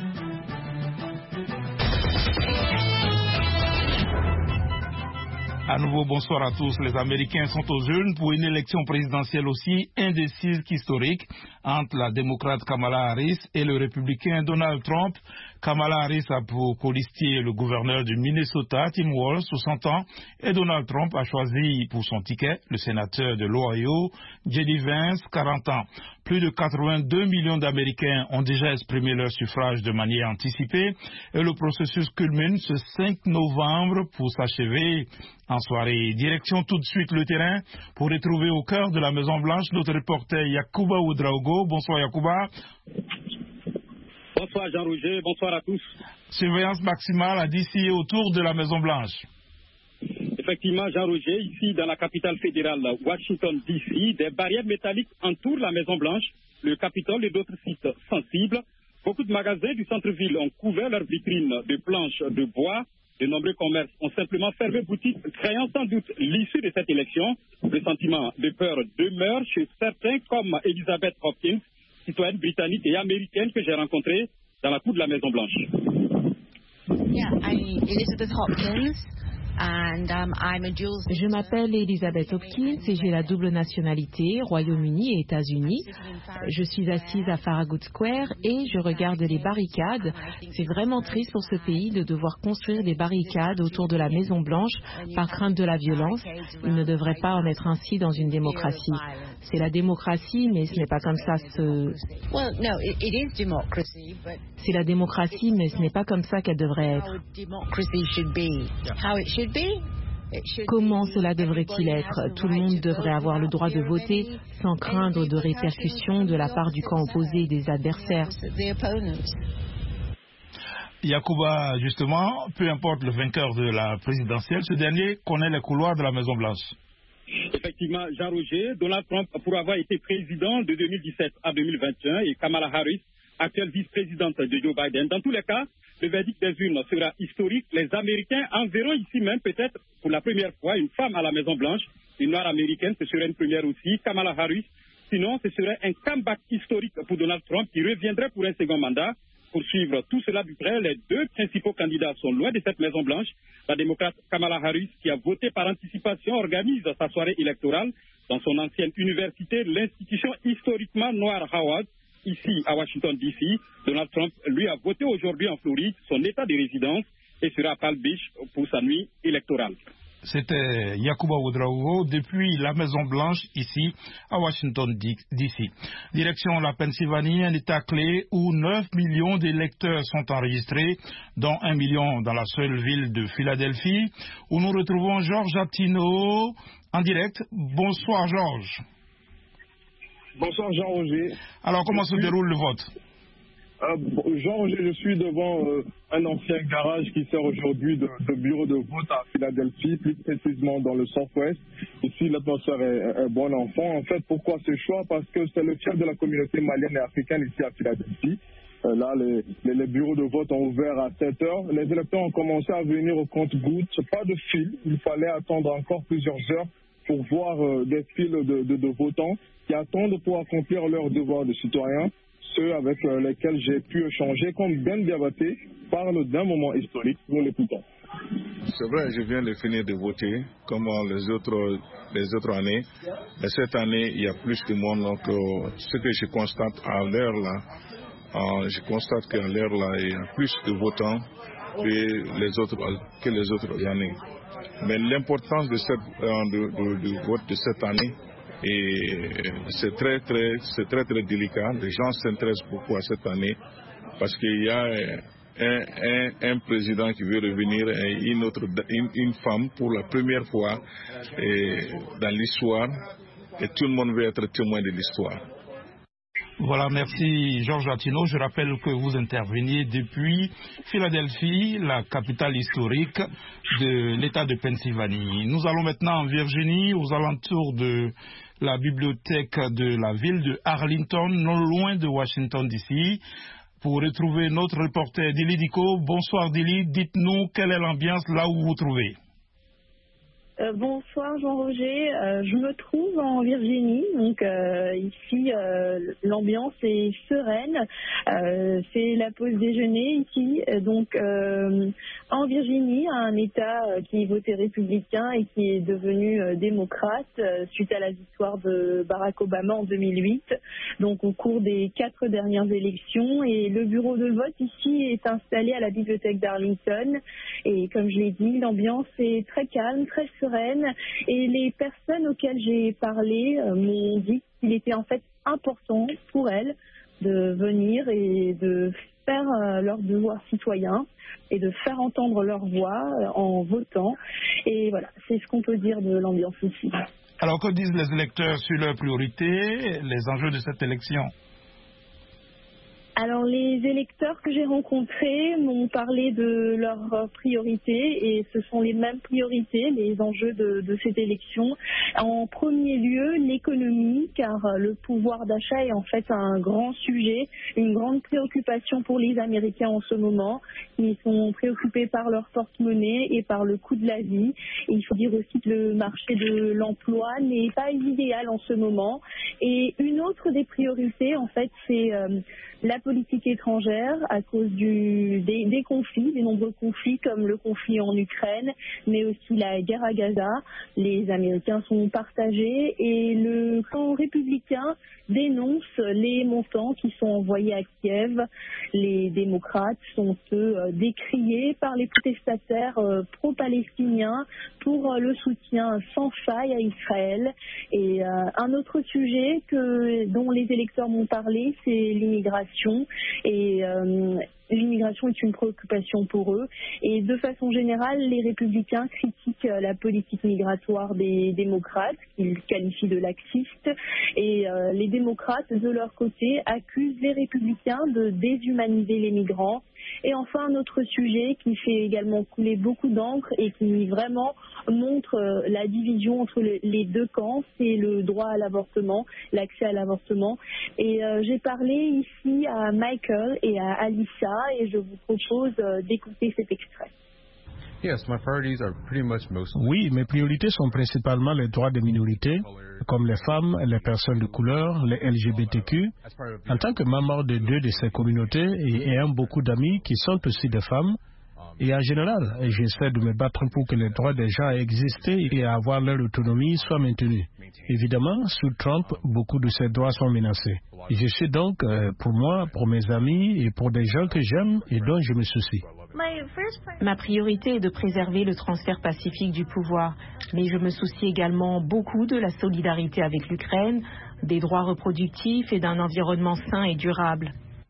[SPEAKER 13] À nouveau, bonsoir à tous. Les Américains sont aux urnes pour une élection présidentielle aussi indécise qu'historique entre la démocrate Kamala Harris et le républicain Donald Trump. Kamala Harris a pour colistier le gouverneur du Minnesota, Tim Walz, 60 ans, et Donald Trump a choisi pour son ticket le sénateur de l'Ohio, J.D. Vance, 40 ans. Plus de 82 millions d'Américains ont déjà exprimé leur suffrage de manière anticipée et le processus culmine ce 5 novembre pour s'achever en soirée. Direction tout de suite le terrain pour retrouver au cœur de la Maison-Blanche notre reporter Yacouba Ouedraogo. Bonsoir Yacouba.
[SPEAKER 15] Bonsoir Jean-Roger, bonsoir à tous.
[SPEAKER 13] Surveillance maximale à DC et autour de la Maison-Blanche.
[SPEAKER 15] Effectivement, Jean-Roger, ici dans la capitale fédérale, Washington DC, des barrières métalliques entourent la Maison-Blanche, le Capitole et d'autres sites sensibles. Beaucoup de magasins du centre-ville ont couvert leurs vitrines de planches de bois. De nombreux commerces ont simplement fermé boutique, craignant sans doute l'issue de cette élection. Le sentiment de peur demeure chez certains comme Elizabeth Hopkins, citoyenne britannique et américaine que j'ai rencontrée dans la cour de la Maison-Blanche.
[SPEAKER 16] Yeah, I'm Elizabeth Hopkins. Je m'appelle Elizabeth Hopkins et j'ai la double nationalité, Royaume-Uni et États-Unis. Je suis assise à Farragut Square et je regarde les barricades. C'est vraiment triste pour ce pays de devoir construire des barricades autour de la Maison-Blanche par crainte de la violence. Il ne devrait pas en être ainsi dans une démocratie. C'est la démocratie, mais ce n'est pas comme ça. C'est la démocratie, mais ce n'est pas comme ça qu'elle devrait être. Comment cela devrait-il être? Tout le monde devrait avoir le droit de voter sans craindre de répercussions de la part du camp opposé et des adversaires.
[SPEAKER 13] Yacouba, justement, peu importe le vainqueur de la présidentielle, ce dernier connaît les couloirs de la Maison-Blanche.
[SPEAKER 15] Effectivement, Jean-Roger, Donald Trump, pour avoir été président de 2017 à 2021, et Kamala Harris, actuelle vice-présidente de Joe Biden. Dans tous les cas, le verdict des urnes sera historique. Les Américains en verront ici même peut-être pour la première fois une femme à la Maison-Blanche, une noire américaine, ce serait une première aussi, Kamala Harris. Sinon, ce serait un comeback historique pour Donald Trump qui reviendrait pour un second mandat. Pour suivre tout cela du près, les deux principaux candidats sont loin de cette Maison-Blanche. La démocrate Kamala Harris, qui a voté par anticipation, organise sa soirée électorale dans son ancienne université, l'institution historiquement noire Howard, ici à Washington DC. Donald Trump, lui, a voté aujourd'hui en Floride, son état de résidence, et sera à Palm Beach pour sa nuit électorale.
[SPEAKER 13] C'était Yacouba Ouedraogo depuis la Maison-Blanche, ici à Washington DC. Direction la Pennsylvanie, un état clé où 9 millions d'électeurs sont enregistrés, dont 1 million dans la seule ville de Philadelphie, où nous retrouvons Georges Attino en direct. Bonsoir Georges.
[SPEAKER 17] Bonsoir Jean-Roger.
[SPEAKER 13] Alors comment se déroule le vote?
[SPEAKER 17] Jean-Roger, je suis devant un ancien garage qui sert aujourd'hui de bureau de vote à Philadelphie, plus précisément dans le Southwest. Ici, l'atmosphère est bon enfant. En fait, pourquoi ce choix? Parce que c'est le chef de la communauté malienne et africaine ici à Philadelphie. Là, les bureaux de vote ont ouvert à 7 heures. Les électeurs ont commencé à venir au compte-gouttes. Pas de fil. Il fallait attendre encore plusieurs heures pour voir des files de votants qui attendent pour accomplir leur devoir de citoyen. Ceux avec lesquels j'ai pu échanger, comme Ben Diabaté, parle d'un moment historique. Nous l'écoutons.
[SPEAKER 6] C'est vrai, je viens de finir de voter, comme les autres années. Mais cette année, il y a plus de monde. Donc, ce que je constate à l'heure là, je constate qu'en l'air là, il y a plus de votants que les autres années. Mais l'importance du vote de cette année, c'est très délicat. Les gens s'intéressent beaucoup à cette année parce qu'il y a un président qui veut revenir et une femme pour la première fois dans l'histoire, et tout le monde veut être témoin de l'histoire.
[SPEAKER 13] Voilà, merci Georges Latino. Je rappelle que vous interveniez depuis Philadelphie, la capitale historique de l'État de Pennsylvanie. Nous allons maintenant en Virginie, aux alentours de la bibliothèque de la ville de Arlington, non loin de Washington DC, pour retrouver notre reporter Dili Diko. Bonsoir Dili, dites-nous quelle est l'ambiance là où vous vous trouvez.
[SPEAKER 18] Bonsoir Jean-Roger, je me trouve en Virginie, donc ici l'ambiance est sereine, c'est la pause déjeuner ici, donc en Virginie, un État qui votait républicain et qui est devenu démocrate suite à la victoire de Barack Obama en 2008, donc au cours des 4 dernières élections, et le bureau de vote ici est installé à la bibliothèque d'Arlington, et comme je l'ai dit, l'ambiance est très calme, très sereine, et les personnes auxquelles j'ai parlé m'ont dit qu'il était en fait important pour elles de venir et de faire leur devoir citoyen et de faire entendre leur voix en votant. Et voilà, c'est ce qu'on peut dire de l'ambiance ici.
[SPEAKER 13] Alors que disent les électeurs sur leurs priorités, les enjeux de cette élection?
[SPEAKER 18] Alors les électeurs que j'ai rencontrés m'ont parlé de leurs priorités, et ce sont les mêmes priorités, les enjeux de cette élection. En premier lieu, l'économie, car le pouvoir d'achat est en fait un grand sujet, une grande préoccupation pour les Américains en ce moment. Ils sont préoccupés par leur porte-monnaie et par le coût de la vie. Et il faut dire aussi que le marché de l'emploi n'est pas idéal en ce moment. Et une autre des priorités, en fait, c'est la politique étrangère à cause des conflits, des nombreux conflits comme le conflit en Ukraine, mais aussi la guerre à Gaza. Les Américains sont partagés et le camp républicain dénonce les montants qui sont envoyés à Kiev. Les démocrates sont eux décriés par les protestataires pro-palestiniens pour le soutien sans faille à Israël. Et un autre sujet dont les électeurs m'ont parlé, c'est l'immigration. Et l'immigration est une préoccupation pour eux. Et de façon générale, les républicains critiquent la politique migratoire des démocrates, qu'ils qualifient de laxiste. Et les démocrates, de leur côté, accusent les républicains de déshumaniser les migrants. Et enfin, un autre sujet qui fait également couler beaucoup d'encre et qui vraiment montre la division entre les deux camps, c'est le droit à l'avortement, l'accès à l'avortement. Et j'ai parlé ici à Michael et à Alissa, et je vous propose d'écouter cet extrait.
[SPEAKER 19] Oui, mes priorités sont principalement les droits des minorités, comme les femmes, les personnes de couleur, les LGBTQ. En tant que membre de 2 de ces communautés et ayant beaucoup d'amis qui sont aussi des femmes, et en général, j'essaie de me battre pour que les droits des gens à exister et à avoir leur autonomie soient maintenus. Évidemment, sous Trump, beaucoup de ces droits sont menacés. Je suis donc, pour moi, pour mes amis et pour des gens que j'aime et dont je me soucie.
[SPEAKER 16] Ma priorité est de préserver le transfert pacifique du pouvoir, mais je me soucie également beaucoup de la solidarité avec l'Ukraine, des droits reproductifs et d'un environnement sain et durable.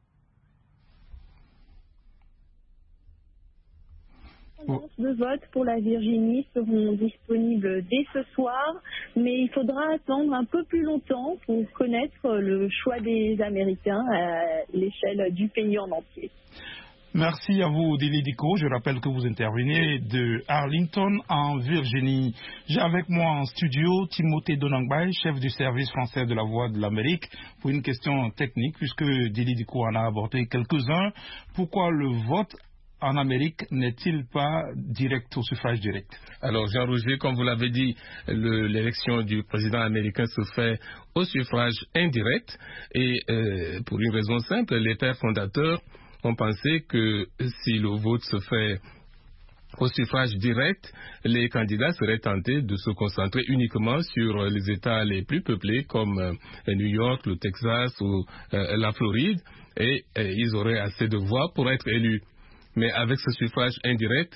[SPEAKER 18] De vote pour la Virginie seront disponibles dès ce soir, mais il faudra attendre un peu plus longtemps pour connaître le choix des Américains à l'échelle du pays en entier.
[SPEAKER 13] Merci à vous, Dili Diko. Je rappelle que vous intervenez de Arlington, en Virginie. J'ai avec moi en studio Timothée Donangbay, chef du service français de la Voix de l'Amérique, pour une question technique, puisque Dili Diko en a abordé quelques-uns. Pourquoi le vote en Amérique n'est-il pas direct au suffrage direct?
[SPEAKER 20] Alors Jean-Roger, comme vous l'avez dit, l'élection du président américain se fait au suffrage indirect et pour une raison simple, les pères fondateurs ont pensé que si le vote se fait au suffrage direct, les candidats seraient tentés de se concentrer uniquement sur les États les plus peuplés comme New York, le Texas ou la Floride. et ils auraient assez de voix pour être élus. Mais avec ce suffrage indirect,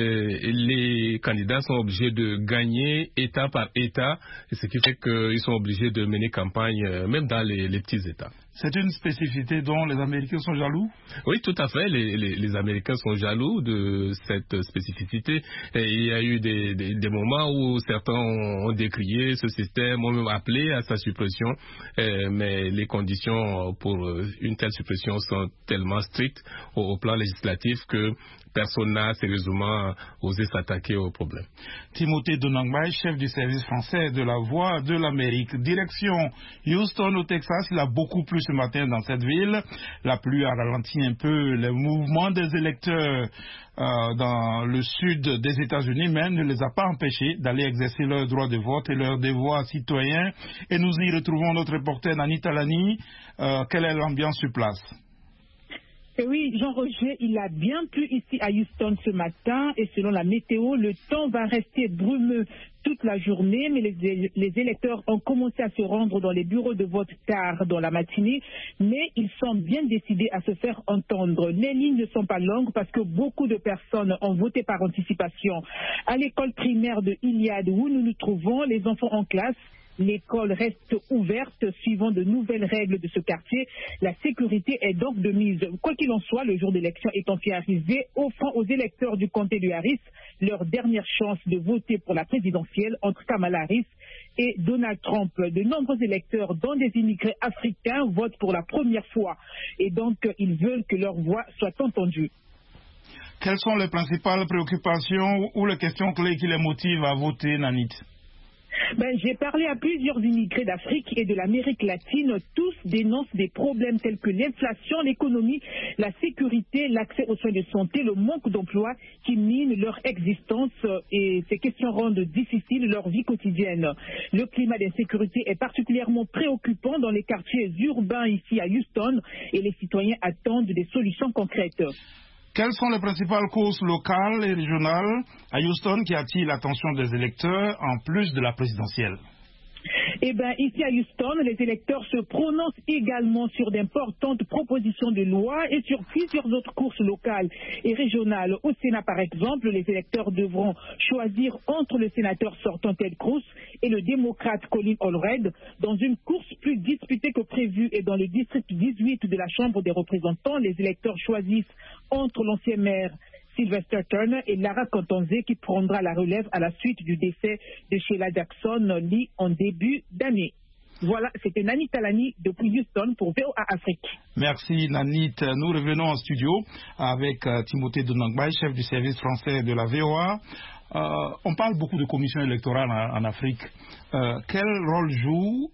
[SPEAKER 20] les candidats sont obligés de gagner État par État, ce qui fait qu'ils sont obligés de mener campagne même dans les petits États.
[SPEAKER 13] C'est une spécificité dont les Américains sont jaloux?
[SPEAKER 20] Oui, tout à fait. Les Américains sont jaloux de cette spécificité. Et il y a eu des moments où certains ont décrié ce système, ont même appelé à sa suppression. Mais les conditions pour une telle suppression sont tellement strictes au plan législatif que personne n'a sérieusement osé s'attaquer au problème.
[SPEAKER 13] Timothée Donangbaye, chef du service français de la Voix de l'Amérique. Direction Houston au Texas, il a beaucoup plu ce matin dans cette ville. La pluie a ralenti un peu le mouvement des électeurs dans le sud des États-Unis, mais ne les a pas empêchés d'aller exercer leur droit de vote et leur devoir citoyen. Et nous y retrouvons notre reporter Nani Talani. Quelle est l'ambiance sur place?
[SPEAKER 21] Oui, Jean-Roger, il a bien plu ici à Houston ce matin et selon la météo, le temps va rester brumeux toute la journée, mais les électeurs ont commencé à se rendre dans les bureaux de vote tard dans la matinée, mais ils semblent bien décidés à se faire entendre. Les lignes ne sont pas longues parce que beaucoup de personnes ont voté par anticipation. À l'école primaire de Iliad où nous nous trouvons, les enfants en classe, l'école reste ouverte suivant de nouvelles règles de ce quartier. La sécurité est donc de mise. Quoi qu'il en soit, le jour d'élection étant arrivé, offrant aux électeurs du comté de Harris leur dernière chance de voter pour la présidentielle entre Kamala Harris et Donald Trump. De nombreux électeurs, dont des immigrés africains, votent pour la première fois et donc ils veulent que leur voix soit entendue.
[SPEAKER 13] Quelles sont les principales préoccupations ou les questions clés qui les motivent à voter, Nanit?
[SPEAKER 21] J'ai parlé à plusieurs immigrés d'Afrique et de l'Amérique latine. Tous dénoncent des problèmes tels que l'inflation, l'économie, la sécurité, l'accès aux soins de santé, le manque d'emploi qui mine leur existence et ces questions rendent difficile leur vie quotidienne. Le climat d'insécurité est particulièrement préoccupant dans les quartiers urbains ici à Houston et les citoyens attendent des solutions concrètes.
[SPEAKER 13] Quelles sont les principales causes locales et régionales à Houston qui attirent l'attention des électeurs en plus de la présidentielle?
[SPEAKER 21] Ici à Houston, les électeurs se prononcent également sur d'importantes propositions de loi et sur plusieurs autres courses locales et régionales. Au Sénat, par exemple, les électeurs devront choisir entre le sénateur sortant Ted Cruz et le démocrate Colin Allred dans une course plus disputée que prévu. Et dans le district 18 de la Chambre des représentants, les électeurs choisissent entre l'ancien maire Sylvester Turner et Lara Contonze qui prendra la relève à la suite du décès de Sheila Jackson Lee en début d'année. Voilà, c'était Nani Talani depuis Houston pour VOA Afrique.
[SPEAKER 13] Merci Nanit. Nous revenons en studio avec Timothée Donangbaye, chef du service français de la VOA. On parle beaucoup de commission électorale en Afrique. Quel rôle joue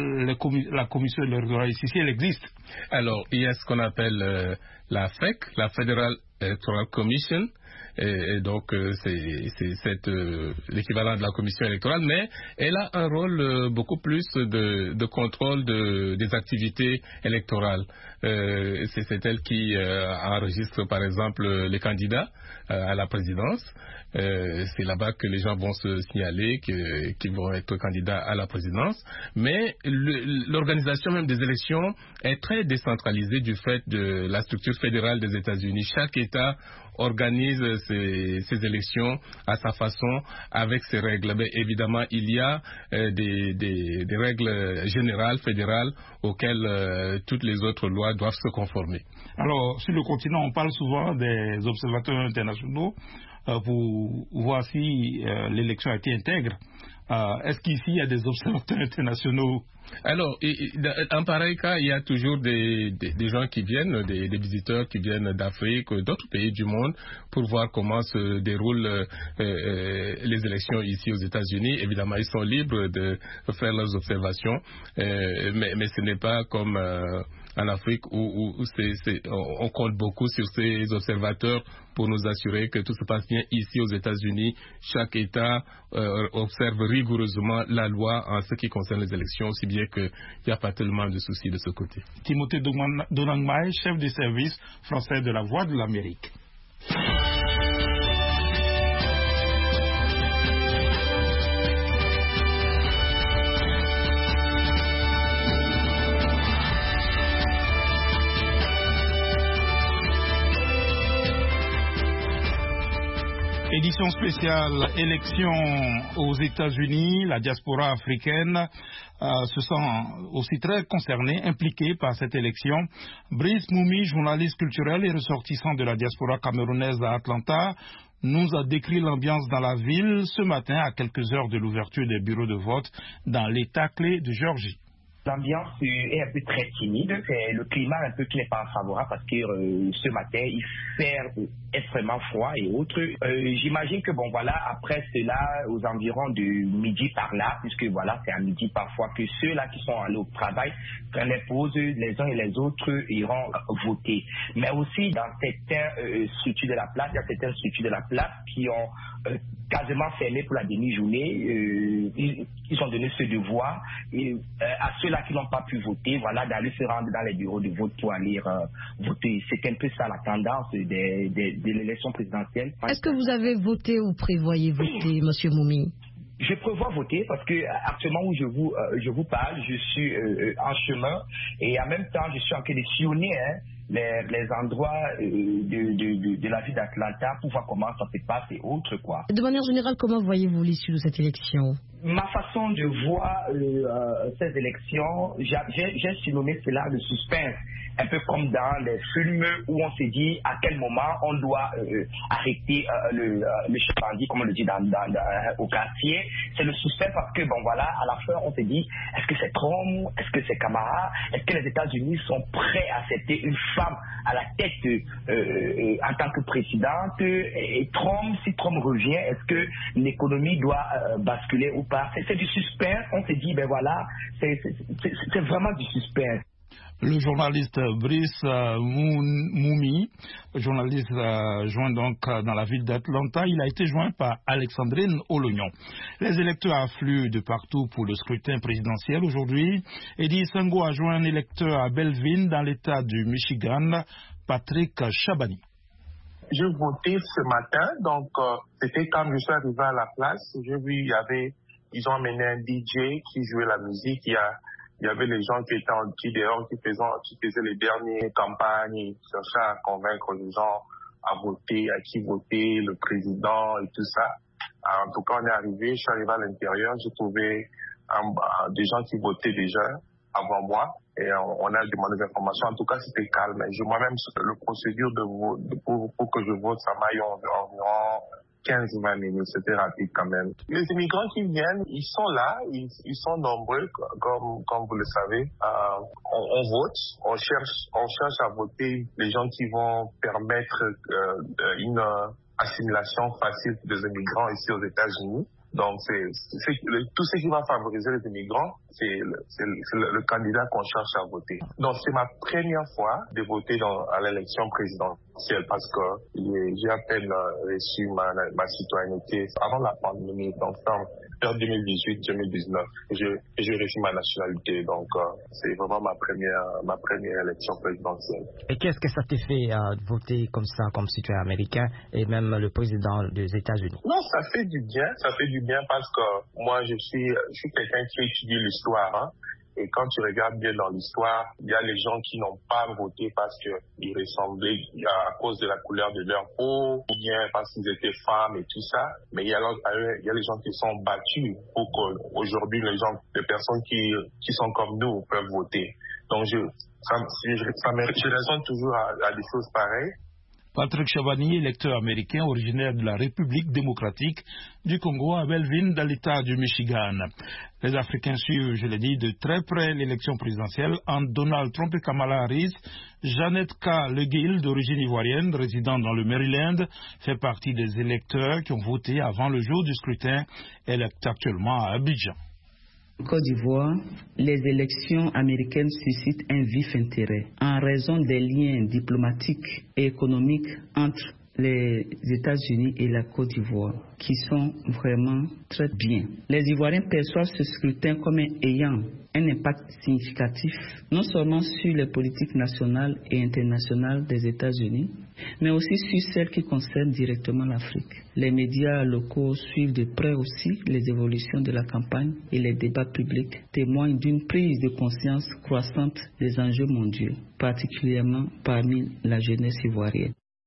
[SPEAKER 13] la commission électorale ici, si elle existe?
[SPEAKER 20] Alors, il y a ce qu'on appelle la FEC, la Federal Electoral Commission, et donc c'est l'équivalent de la commission électorale, mais elle a un rôle beaucoup plus de contrôle des activités électorales. C'est elle qui enregistre par exemple les candidats à la présidence. C'est là-bas que les gens vont se signaler qu'ils vont être candidats à la présidence. Mais l'organisation même des élections est très décentralisée du fait de la structure fédérale des États-Unis. Chaque État organise ses élections à sa façon, avec ses règles. Mais évidemment, il y a des règles générales, fédérales, auxquelles toutes les autres lois doivent se conformer.
[SPEAKER 13] Alors, sur le continent, on parle souvent des observateurs internationaux pour voir si l'élection a été intègre. Est-ce qu'ici, il y a des observateurs internationaux?
[SPEAKER 20] Alors, en pareil cas, il y a toujours des gens qui viennent, des visiteurs qui viennent d'Afrique, d'autres pays du monde, pour voir comment se déroulent les élections ici aux États-Unis. Évidemment, ils sont libres de faire leurs observations, mais ce n'est pas comme en Afrique où on compte beaucoup sur ces observateurs pour nous assurer que tout se passe bien. Ici aux États-Unis, chaque État observe rigoureusement la loi en ce qui concerne les élections, aussi bien qu'il n'y a pas tellement de soucis de ce côté.
[SPEAKER 13] Timothée Donangbaye, chef du service français de la Voix de l'Amérique. Édition spéciale élection aux États-Unis. La diaspora africaine se sent aussi très concernée, impliquée par cette élection. Brice Moumi, journaliste culturel et ressortissant de la diaspora camerounaise à Atlanta, nous a décrit l'ambiance dans la ville ce matin à quelques heures de l'ouverture des bureaux de vote dans l'État clé de Géorgie.
[SPEAKER 5] L'ambiance est un peu très timide, c'est le climat un peu qui n'est pas favorable parce que ce matin il fait extrêmement froid et autres. J'imagine que bon voilà, après cela, aux environs de midi par là, puisque voilà c'est à midi parfois que ceux-là qui sont allés au travail prennent les pauses, les uns et les autres iront voter. Mais aussi dans certaines structures de la place, il y a certaines structures de la place qui ont quasiment fermé pour la demi-journée. Ils ont donné ce devoir à ceux-là qui n'ont pas pu voter, voilà, d'aller se rendre dans les bureaux de vote pour aller voter. C'est un peu ça la tendance de l'élection présidentielle.
[SPEAKER 22] Est-ce que vous avez voté ou prévoyez voter, M. Moumi?
[SPEAKER 5] Je prévois voter parce que actuellement où je vous parle, je suis en chemin et en même temps je suis en train de sillonner les endroits de la ville d'Atlanta pour voir comment ça se passe et autres quoi.
[SPEAKER 22] De manière générale, comment voyez-vous l'issue de cette élection?
[SPEAKER 5] Ma façon de voir ces élections, j'ai surnommé cela le suspense, un peu comme dans les films où on se dit à quel moment on doit arrêter le chef bandit, comme on le dit au quartier. C'est le suspense parce que bon voilà, à la fin on se dit est-ce que c'est Trump, est-ce que c'est Kamala, est-ce que les États-Unis sont prêts à accepter une femme à la tête en tant que présidente et Trump, si Trump revient, est-ce que l'économie doit basculer ou pas? C'est du suspense, on se dit ben voilà, c'est vraiment du suspense.
[SPEAKER 13] Le journaliste Brice Moumi, journaliste joint donc dans la ville d'Atlanta, il a été joint par Alexandrine Olognon. Les électeurs affluent de partout pour le scrutin présidentiel aujourd'hui. Eddie Sango a joint un électeur à Belleville dans l'État du Michigan, Patrick Chabani.
[SPEAKER 23] Je votais ce matin, donc c'était quand je suis arrivé à la place, j'ai vu ils ont amené un DJ qui jouait la musique, il y avait les gens qui étaient dehors, qui faisaient les dernières campagnes, ils cherchaient à convaincre les gens à voter, à qui voter, le président et tout ça. En tout cas, on est arrivé, je suis arrivé à l'intérieur, j'ai trouvé des gens qui votaient déjà avant moi et on a demandé des informations. En tout cas, c'était calme. Moi-même, le procédure pour que je vote, ça m'a eu environ 15-20 minutes, c'était rapide quand même. Les immigrants qui viennent, ils sont là, ils sont nombreux, comme vous le savez. On vote, on cherche à voter les gens qui vont permettre une assimilation facile des immigrants ici aux États-Unis. Donc, tout ce qui va favoriser les immigrants, c'est le candidat qu'on cherche à voter. Donc, c'est ma première fois de voter à l'élection présidentielle parce que j'ai à peine reçu ma citoyenneté avant la pandémie. Donc, en 2018-2019, j'ai reçu ma nationalité. Donc, c'est vraiment ma première élection présidentielle.
[SPEAKER 24] Et qu'est-ce que ça te fait voter comme ça, comme citoyen américain et même le président des États-Unis?
[SPEAKER 23] Non, ça fait du bien. Ça fait du bien parce que moi, je suis quelqu'un qui étudie l'histoire. Hein. Et quand tu regardes bien dans l'histoire, il y a les gens qui n'ont pas voté parce qu'ils ressemblaient à cause de la couleur de leur peau, ou bien parce qu'ils étaient femmes et tout ça. Mais il y a les gens qui sont battus pour qu'aujourd'hui, les personnes qui sont comme nous peuvent voter. Donc, je raisonne toujours à des choses pareilles.
[SPEAKER 13] Patrick Chabani, électeur américain originaire de la République démocratique du Congo à Belleville dans l'État du Michigan. Les Africains suivent, je l'ai dit, de très près l'élection présidentielle entre Donald Trump et Kamala Harris. Jeannette K. Leguil, d'origine ivoirienne, résidant dans le Maryland, fait partie des électeurs qui ont voté avant le jour du scrutin. Elle est actuellement à Abidjan.
[SPEAKER 25] En Côte d'Ivoire, les élections américaines suscitent un vif intérêt en raison des liens diplomatiques et économiques entre les États-Unis et la Côte d'Ivoire, qui sont vraiment très bien. Les Ivoiriens perçoivent ce scrutin comme ayant un impact significatif, non seulement sur les politiques nationales et internationales des États-Unis, mais aussi sur celles qui concernent directement l'Afrique. Les médias locaux suivent de près aussi les évolutions de la campagne et les débats publics témoignent d'une prise de conscience croissante des enjeux mondiaux, particulièrement parmi la jeunesse ivoirienne.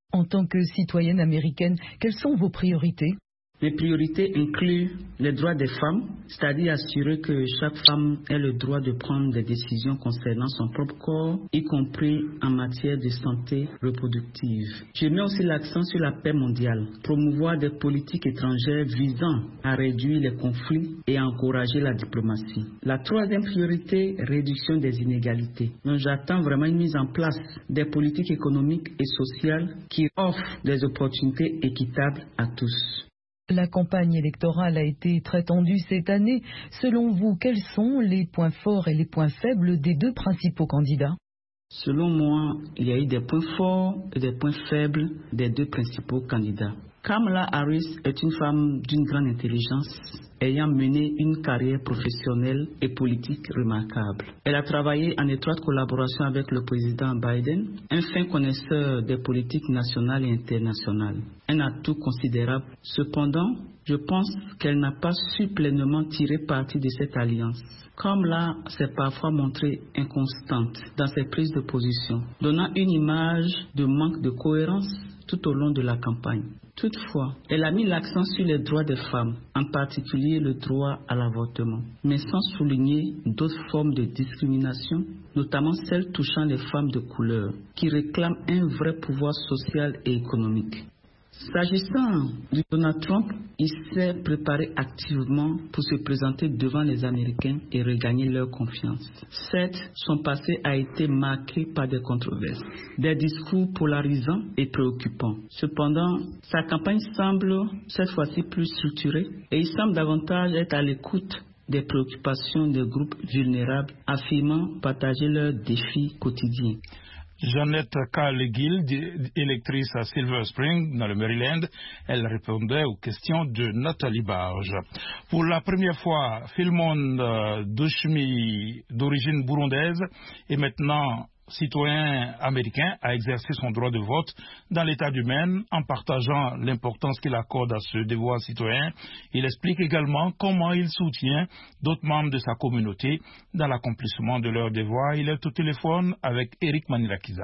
[SPEAKER 3] En tant que citoyenne américaine, quelles sont vos priorités?
[SPEAKER 25] Les priorités incluent les droits des femmes, c'est-à-dire assurer que chaque femme ait le droit de prendre des décisions concernant son propre corps, y compris en matière de santé reproductive. Je mets aussi l'accent sur la paix mondiale, promouvoir des politiques étrangères visant à réduire les conflits et à encourager la diplomatie. La troisième priorité, réduction des inégalités. Donc j'attends vraiment une mise en place des politiques économiques et sociales qui offrent des opportunités équitables à tous.
[SPEAKER 3] La campagne électorale a été très tendue cette année. Selon vous, quels sont les points forts et les points faibles des deux principaux candidats?
[SPEAKER 25] Selon moi, il y a eu des points forts et des points faibles des deux principaux candidats. Kamala Harris est une femme d'une grande intelligence, ayant mené une carrière professionnelle et politique remarquable. Elle a travaillé en étroite collaboration avec le président Biden, un fin connaisseur des politiques nationales et internationales. Un atout considérable. Cependant, je pense qu'elle n'a pas su pleinement tirer parti de cette alliance. Kamala s'est parfois montrée inconstante dans ses prises de position, donnant une image de manque de cohérence tout au long de la campagne. Toutefois, elle a mis l'accent sur les droits des femmes, en particulier le droit à l'avortement, mais sans souligner d'autres formes de discrimination, notamment celles touchant les femmes de couleur, qui réclament un vrai pouvoir social et économique. S'agissant de Donald Trump, il s'est préparé activement pour se présenter devant les Américains et regagner leur confiance. Certes, son passé a été marqué par des controverses, des discours polarisants et préoccupants. Cependant, sa campagne semble cette fois-ci plus structurée et il semble davantage être à l'écoute des préoccupations des groupes vulnérables, affirmant partager leurs défis quotidiens.
[SPEAKER 13] Jeannette Carlegill, électrice à Silver Spring, dans le Maryland, elle répondait aux questions de Nathalie Barge. Pour la première fois, Philmon Dushmi, d'origine burundaise, est maintenant citoyen américain, a exercé son droit de vote dans l'État du Maine en partageant l'importance qu'il accorde à ce devoir citoyen. Il explique également comment il soutient d'autres membres de sa communauté dans l'accomplissement de leurs devoirs. Il est au téléphone avec Eric Manilakiza.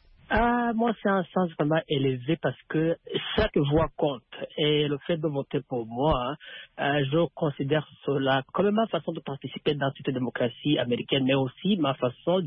[SPEAKER 4] Moi, c'est un sens vraiment élevé parce que chaque voix compte. Et le fait de voter pour moi, je considère cela comme ma façon de participer dans cette démocratie américaine, mais aussi ma façon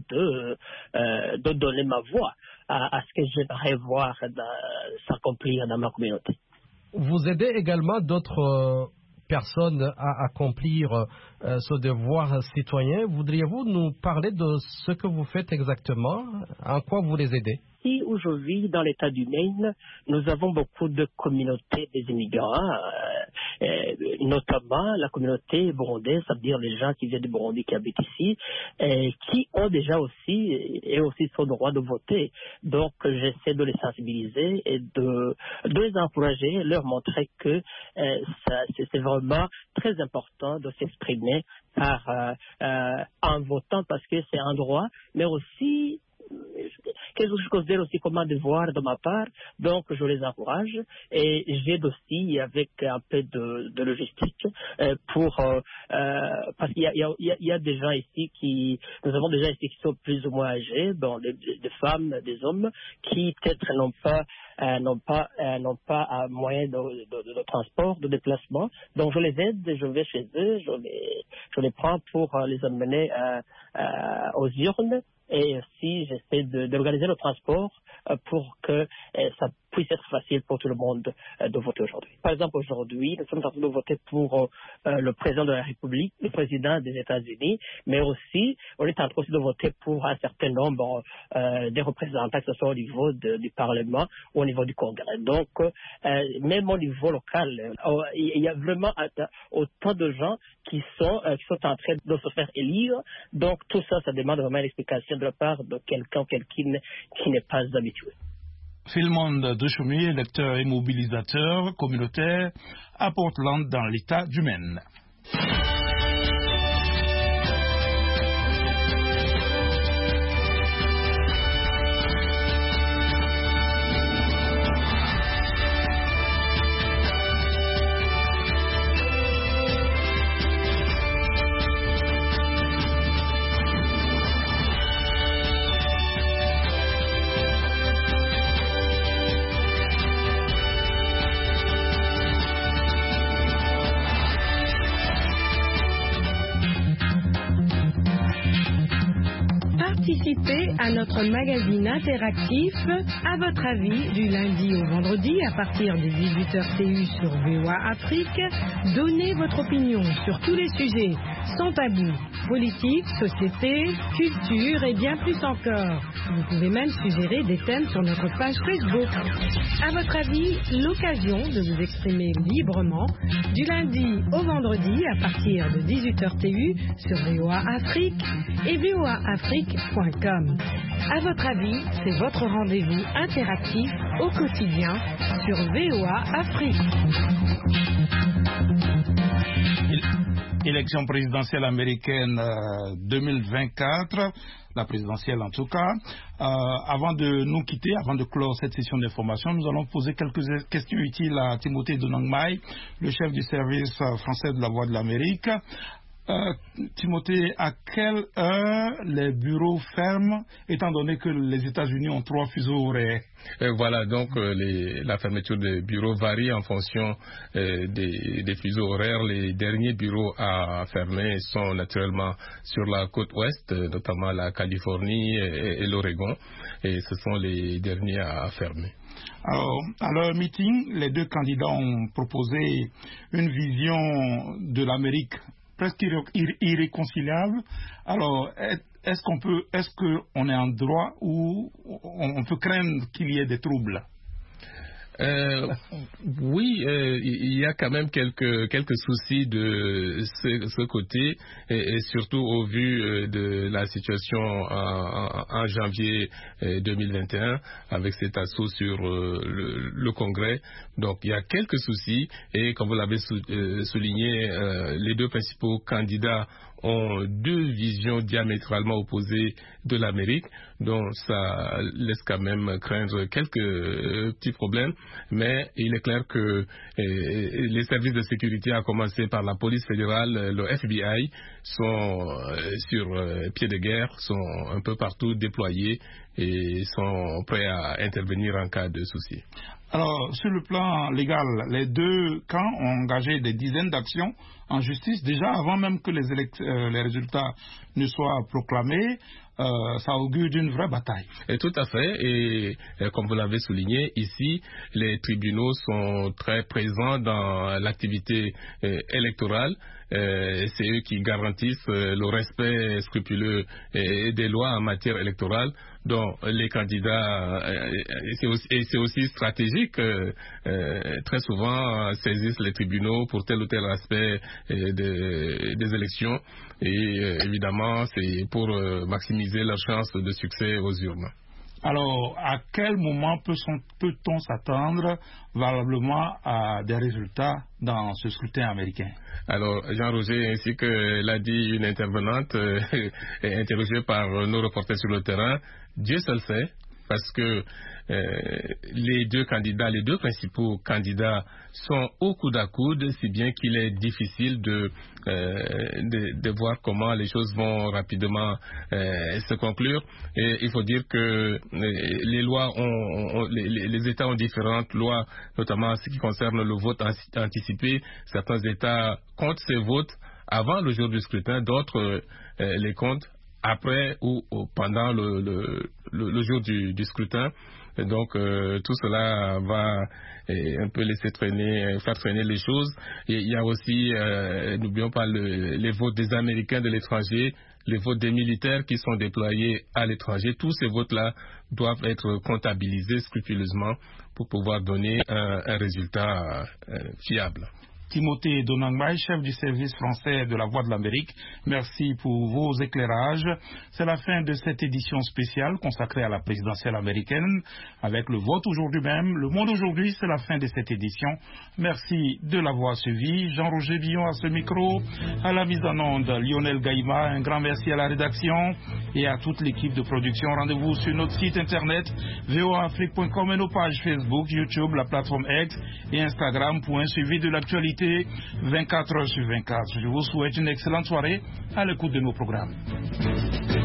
[SPEAKER 4] de donner ma voix à ce que j'aimerais voir s'accomplir dans ma communauté.
[SPEAKER 7] Vous aidez également d'autres personnes à accomplir ce devoir citoyen. Voudriez-vous nous parler de ce que vous faites exactement? En quoi vous les aidez?
[SPEAKER 4] Ici, aujourd'hui, dans l'État du Maine, nous avons beaucoup de communautés des immigrants, notamment la communauté burundaise, c'est-à-dire les gens qui viennent de Burundi, qui habitent ici, qui ont déjà aussi son droit de voter. Donc, j'essaie de les sensibiliser et de les encourager, leur montrer que c'est vraiment très important de s'exprimer en votant parce que c'est un droit, mais aussi quelque chose que je considère aussi comme un devoir de ma part, donc je les encourage et j'aide aussi avec un peu de logistique parce qu'il y a des gens ici nous avons des gens ici qui sont plus ou moins âgés, bon, des femmes, des hommes qui peut-être n'ont pas un moyen de transport, de déplacement, donc je les aide, je vais chez eux, je les prends pour les emmener aux urnes. Et aussi, j'essaie d'organiser le transport pour que ça puisse être facile pour tout le monde de voter aujourd'hui. Par exemple, aujourd'hui, nous sommes en train de voter pour le président de la République, le président des États-Unis, mais aussi, on est en train aussi de voter pour un certain nombre des représentants, que ce soit au niveau du Parlement ou au niveau du Congrès. Donc, même au niveau local, il y a vraiment autant de gens qui sont en train de se faire élire. Donc, tout ça, ça demande vraiment une explication de la part de quelqu'un qui n'est pas habitué.
[SPEAKER 13] Philmon Dushmi, électeur et mobilisateur communautaire à Portland dans l'État du Maine.
[SPEAKER 2] Participez à notre magazine interactif À votre avis du lundi au vendredi à partir de 18h TU sur VOA Afrique. Donnez votre opinion sur tous les sujets sans tabou, politique, société, culture et bien plus encore. Vous pouvez même suggérer des thèmes sur notre page Facebook. À votre avis, l'occasion de vous exprimer librement du lundi au vendredi à partir de 18h TU sur VOA Afrique et voaafrique.com. À votre avis, c'est votre rendez-vous interactif au quotidien sur VOA Afrique.
[SPEAKER 13] Élection présidentielle américaine 2024, la présidentielle en tout cas. Avant de nous quitter, avant de clore cette session d'information, nous allons poser quelques questions utiles à Timothée Donangmai, le chef du service français de la Voix de l'Amérique. Timothée, à quelle heure les bureaux ferment, étant donné que les États-Unis ont 3 fuseaux horaires?
[SPEAKER 20] Voilà, donc la fermeture des bureaux varie en fonction des fuseaux horaires. Les derniers bureaux à fermer sont naturellement sur la côte ouest, notamment la Californie et l'Oregon, et ce sont les derniers à fermer.
[SPEAKER 13] Alors, à leur meeting, les 2 candidats ont proposé une vision de l'Amérique presque irréconciliable. Alors, est-ce qu'on est en droit ou on peut craindre qu'il y ait des troubles?
[SPEAKER 20] Oui, il y a quand même quelques soucis de ce côté, et surtout au vu de la situation en janvier 2021 avec cet assaut sur le Congrès. Donc il y a quelques soucis, et comme vous l'avez souligné, les 2 principaux candidats ont 2 visions diamétralement opposées de l'Amérique, donc ça laisse quand même craindre quelques petits problèmes, mais il est clair que les services de sécurité, à commencer par la police fédérale, le FBI, sont sur pied de guerre, sont un peu partout déployés et sont prêts à intervenir en cas de souci.
[SPEAKER 13] Alors, sur le plan légal, les 2 camps ont engagé des dizaines d'actions en justice, déjà avant même que les résultats ne soient proclamés. Ça augure d'une vraie bataille.
[SPEAKER 20] Et tout à fait, et comme vous l'avez souligné, ici, les tribunaux sont très présents dans l'activité électorale. C'est eux qui garantissent le respect scrupuleux des lois en matière électorale. Donc les candidats, et c'est aussi stratégique, très souvent saisissent les tribunaux pour tel ou tel aspect des élections, et évidemment c'est pour maximiser leurs chances de succès aux urnes.
[SPEAKER 13] Alors, à quel moment peut-on s'attendre valablement à des résultats dans ce scrutin américain?
[SPEAKER 20] Alors, Jean-Roger, ainsi que l'a dit une intervenante interrogée par nos reporters sur le terrain, Dieu seul sait, parce que les 2 candidats, les 2 principaux candidats sont au coude à coude, si bien qu'il est difficile de voir comment les choses vont rapidement se conclure. Et il faut dire que les lois les États ont différentes lois, notamment en ce qui concerne le vote anticipé. Certains États comptent ces votes avant le jour du scrutin, d'autres les comptent après ou pendant le jour du scrutin. Et donc tout cela va un peu faire traîner les choses. Et il y a aussi, n'oublions pas, les votes des Américains de l'étranger, les votes des militaires qui sont déployés à l'étranger. Tous ces votes-là doivent être comptabilisés scrupuleusement pour pouvoir donner un résultat fiable.
[SPEAKER 13] Timothée Donangmai, chef du service français de la Voix de l'Amérique, merci pour vos éclairages. C'est la fin de cette édition spéciale consacrée à la présidentielle américaine. Avec le vote aujourd'hui même, Le Monde aujourd'hui, c'est la fin de cette édition. Merci de l'avoir suivi. Jean-Roger Billon à ce micro, à la mise en onde, Lionel Gaïma. Un grand merci à la rédaction et à toute l'équipe de production. Rendez-vous sur notre site internet voaafrique.com et nos pages Facebook, YouTube, la plateforme X et Instagram pour un suivi de l'actualité 24 heures sur 24. Je vous souhaite une excellente soirée à l'écoute de nos programmes.